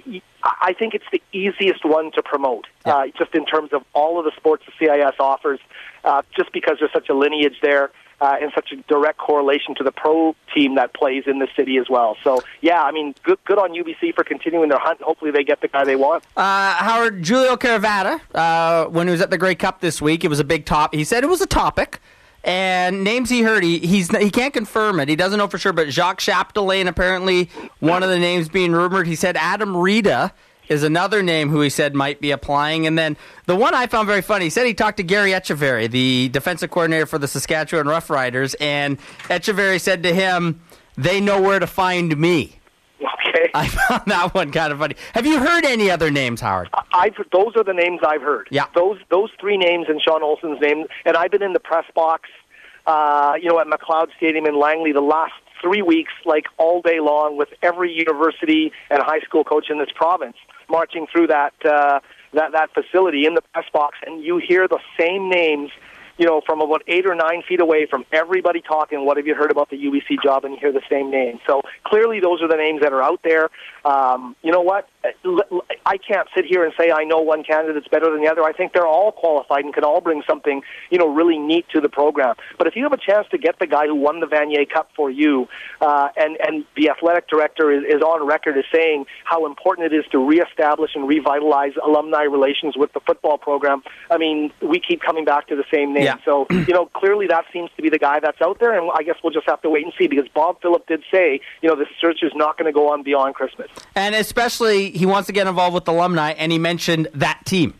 I think it's the easiest one to promote, just in terms of all of the sports the CIS offers, just because there's such a lineage there. And such a direct correlation to the pro team that plays in the city as well. So, yeah, I mean, good on UBC for continuing their hunt. Hopefully they get the guy they want. Howard, Julio Caravata, when he was at the Grey Cup this week, it was a big top. He said it was a topic. And names he heard, he can't confirm it. He doesn't know for sure, but Jacques Chapdelaine, apparently one of the names being rumored. He said Adam Rita is another name who he said might be applying. And then the one I found very funny, he said he talked to Gary Echeverry, the defensive coordinator for the Saskatchewan Roughriders, and Echeverry said to him, they know where to find me. Okay. I found that one kind of funny. Have you heard any other names, Howard? Those are the names I've heard. Yeah. Those three names and Sean Olsen's name, and I've been in the press box, at McLeod Stadium in Langley the last 3 weeks, like all day long, with every university and high school coach in this province marching through that facility in the press box, and you hear the same names, from about 8 or 9 feet away from everybody talking, what have you heard about the UBC job, and you hear the same name. So clearly those are the names that are out there. You know what? I can't sit here and say I know one candidate's better than the other. I think they're all qualified and can all bring something, really neat to the program. But if you have a chance to get the guy who won the Vanier Cup for you, and the athletic director is on record as saying how important it is to reestablish and revitalize alumni relations with the football program, I mean, we keep coming back to the same name. Yeah. So, clearly that seems to be the guy that's out there, and I guess we'll just have to wait and see, because Bob Phillip did say, this search is not going to go on beyond Christmas. And especially, he wants to get involved with alumni, and he mentioned that team.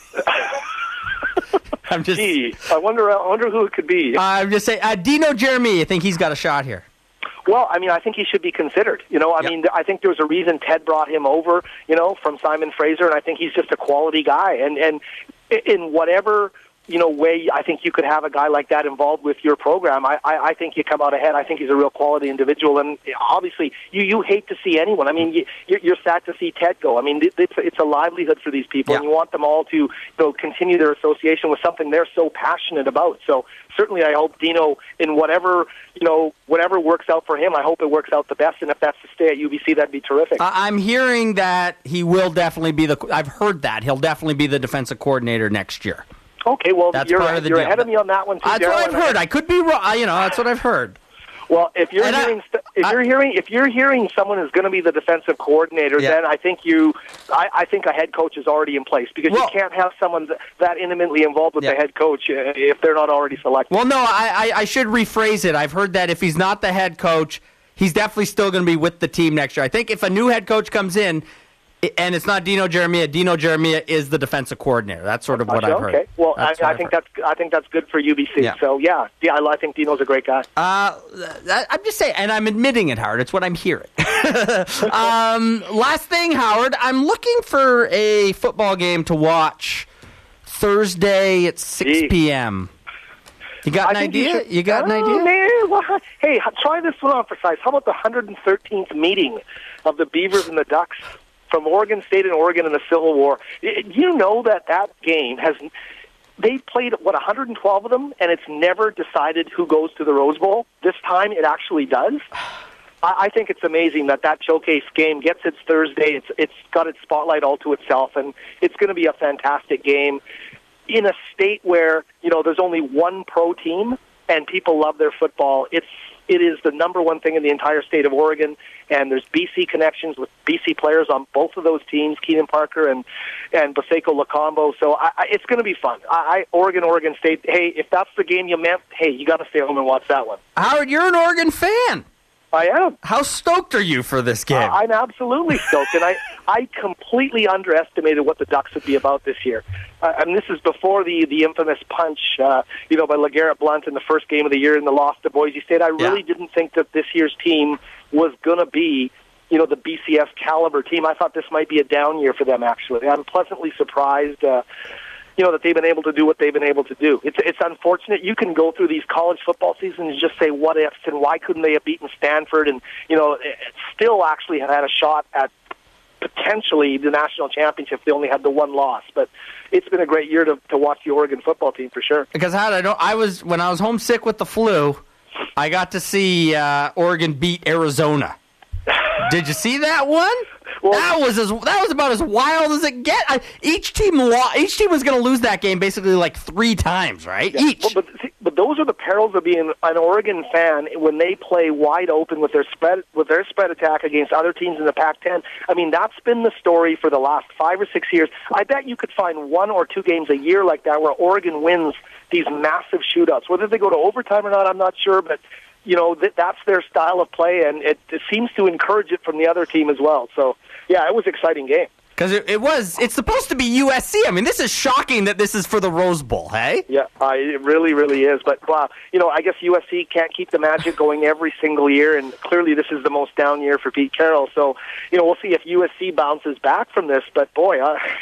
Gee, I wonder who it could be. I'm just saying, Dino Jeremy, I think he's got a shot here. Well, I mean, I think he should be considered. I mean, I think there's a reason Ted brought him over, from Simon Fraser, and I think he's just a quality guy. And in whatever way I think you could have a guy like that involved with your program, I think you come out ahead. I think he's a real quality individual, and obviously you hate to see anyone. I mean, you're sad to see Ted go. I mean, it's a livelihood for these people, and you want them all to continue their association with something they're so passionate about. So certainly I hope Dino, in whatever works out for him, I hope it works out the best, and if that's to stay at UBC, that'd be terrific. I'm hearing that he will definitely be I've heard that he'll definitely be the defensive coordinator next year. Okay, well, that's you're deal. ahead of me on that one too. That's what I've heard. I could be wrong. That's what I've heard. Well, if you're hearing someone is going to be the defensive coordinator, then I think I think a head coach is already in place, because you can't have someone that intimately involved with the head coach if they're not already selected. Well, no, I should rephrase it. I've heard that if he's not the head coach, he's definitely still going to be with the team next year. I think if a new head coach comes in, and it's not Dino Jeremia is the defensive coordinator. That's sort of what I've heard. Okay, well, I think that's good for UBC. Yeah. So yeah, I think Dino's a great guy. I'm just saying, and I'm admitting it, Howard. It's what I'm hearing. Last thing, Howard, I'm looking for a football game to watch Thursday at 6 p.m. You got an idea? You got an idea? Man, hey, try this one on for size. How about the 113th meeting of the Beavers and the Ducks from Oregon State and Oregon in the Civil War? You know that game they played, 112 of them, and it's never decided who goes to the Rose Bowl. This time it actually does. I think it's amazing that showcase game gets its Thursday. It's got its spotlight all to itself, and it's going to be a fantastic game in a state where, there's only one pro team and people love their football. It is the number one thing in the entire state of Oregon, and there's BC connections with BC players on both of those teams, Keenan Parker and Boseko Lacombo. So it's going to be fun. Oregon State, hey, if that's the game you meant, hey, you got to stay home and watch that one. Howard, you're an Oregon fan. I am. How stoked are you for this game? I'm absolutely stoked, and I completely underestimated what the Ducks would be about this year. This is before the infamous punch, by LeGarrette Blount in the first game of the year in the loss to Boise State. I really didn't think that this year's team was going to be, the BCS caliber team. I thought this might be a down year for them, actually. I'm pleasantly surprised, that they've been able to do what they've been able to do. It's unfortunate. You can go through these college football seasons and just say what ifs and why couldn't they have beaten Stanford and, still actually have had a shot at potentially the national championship if they only had the one loss. But it's been a great year to watch the Oregon football team for sure. Because when I was homesick with the flu, I got to see Oregon beat Arizona. Did you see that one? Well, that was about as wild as it gets. Each team was going to lose that game basically like 3 times, right? Yeah. Each. But those are the perils of being an Oregon fan when they play wide open with their spread attack against other teams in the Pac-10. That's been the story for the last 5 or 6 years. I bet you could find 1 or 2 games a year like that where Oregon wins these massive shootouts. Whether they go to overtime or not, I'm not sure, but that's their style of play, and it seems to encourage it from the other team as well. So, yeah, it was an exciting game. Because it's supposed to be USC. This is shocking that this is for the Rose Bowl, hey? Yeah, it really, really is. But, I guess USC can't keep the magic going every single year, and clearly this is the most down year for Pete Carroll. So, we'll see if USC bounces back from this. But, boy,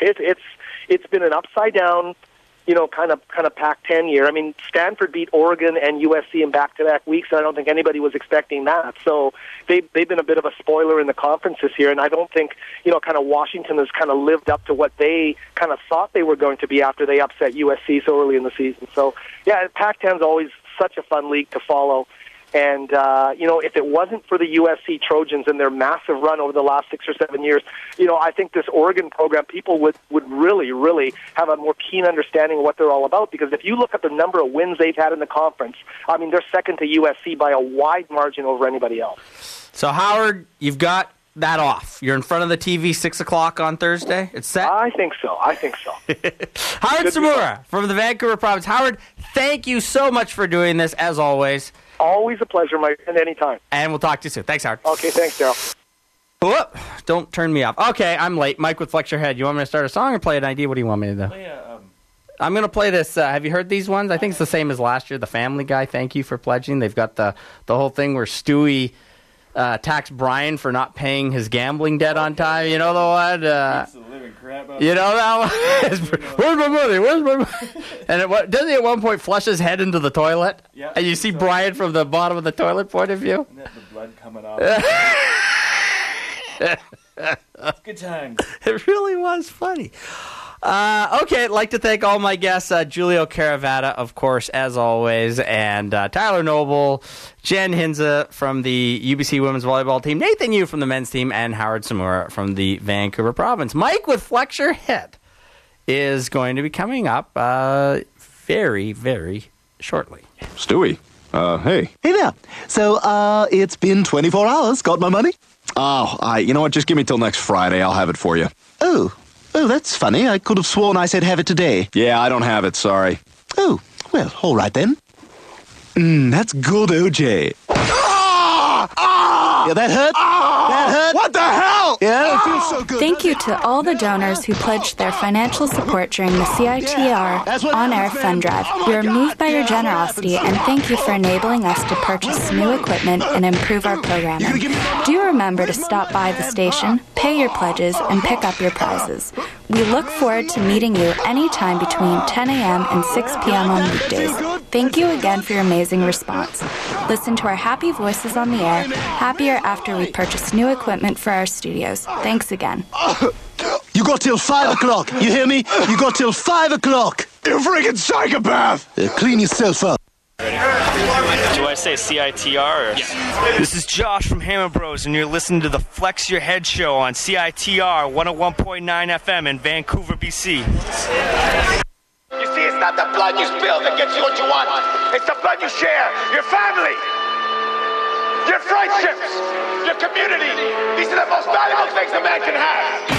it's been an upside-down, kind of Pac-10 year. Stanford beat Oregon and USC in back-to-back weeks, and I don't think anybody was expecting that. So they've been a bit of a spoiler in the conference this year, and I don't think, Washington has kind of lived up to what they kind of thought they were going to be after they upset USC so early in the season. So, yeah, Pac-10 is always such a fun league to follow. And, if it wasn't for the USC Trojans and their massive run over the last 6 or 7 years, I think this Oregon program, people would really, really have a more keen understanding of what they're all about. Because if you look at the number of wins they've had in the conference, they're second to USC by a wide margin over anybody else. So, Howard, you've got that off. You're in front of the TV 6 o'clock on Thursday? It's set? I think so. Howard Samura from the Vancouver Province. Howard, thank you so much for doing this, as always. Always a pleasure, Mike, and anytime. And we'll talk to you soon. Thanks, Howard. Okay, thanks, Daryl. Whoop, don't turn me off. Okay, I'm late. Mike with Flex Your Head. You want me to start a song or play an idea? What do you want me to do? I'm going to play this. Have you heard these ones? I think it's the same as last year. The Family Guy, thank you for pledging. They've got the whole thing where Stewie taxed Brian for not paying his gambling debt on time. You know the one? You know that one? Where's my money? Where's my money? And doesn't he at one point flush his head into the toilet? Yeah. And you see Brian from the bottom of the toilet point of view? Isn't that the blood coming off? Good times. It really was funny. Okay, I'd like to thank all my guests, Julio Caravata, of course, as always, and Tyler Noble, Jen Hinza from the UBC women's volleyball team, Nathan Yu from the men's team, and Howard Samura from the Vancouver Province. Mike with Flex Your Head is going to be coming up very, very shortly. Stewie, hey. Hey there. So, it's been 24 hours. Got my money? Oh, you know what? Just give me till next Friday. I'll have it for you. Oh, that's funny. I could have sworn I said have it today. Yeah, I don't have it, sorry. Oh, well, all right then. That's good, OJ. Yeah, that hurt? That hurt? What the hell? Yeah, it feels so good. Thank you to all the donors who pledged their financial support during the CITR on-air fund drive. We are moved by your generosity, and thank you for enabling us to purchase new equipment and improve our programming. Do remember to stop by the station, pay your pledges, and pick up your prizes. We look forward to meeting you anytime between 10 a.m. and 6 p.m. on weekdays. Thank you again for your amazing response. Listen to our happy voices on the air, happier after we purchase new equipment for our studios. Thanks again. You got till 5 o'clock. You hear me? You got till 5 o'clock. You freaking psychopath! Clean yourself up. Do I say CITR? Or? Yeah. This is Josh from Hammer Bros, and you're listening to the Flex Your Head Show on CITR 101.9 FM in Vancouver, BC. You see, it's not the blood you spill that gets you what you want. It's the blood you share, your family, your friendships, your community. These are the most valuable things a man can have.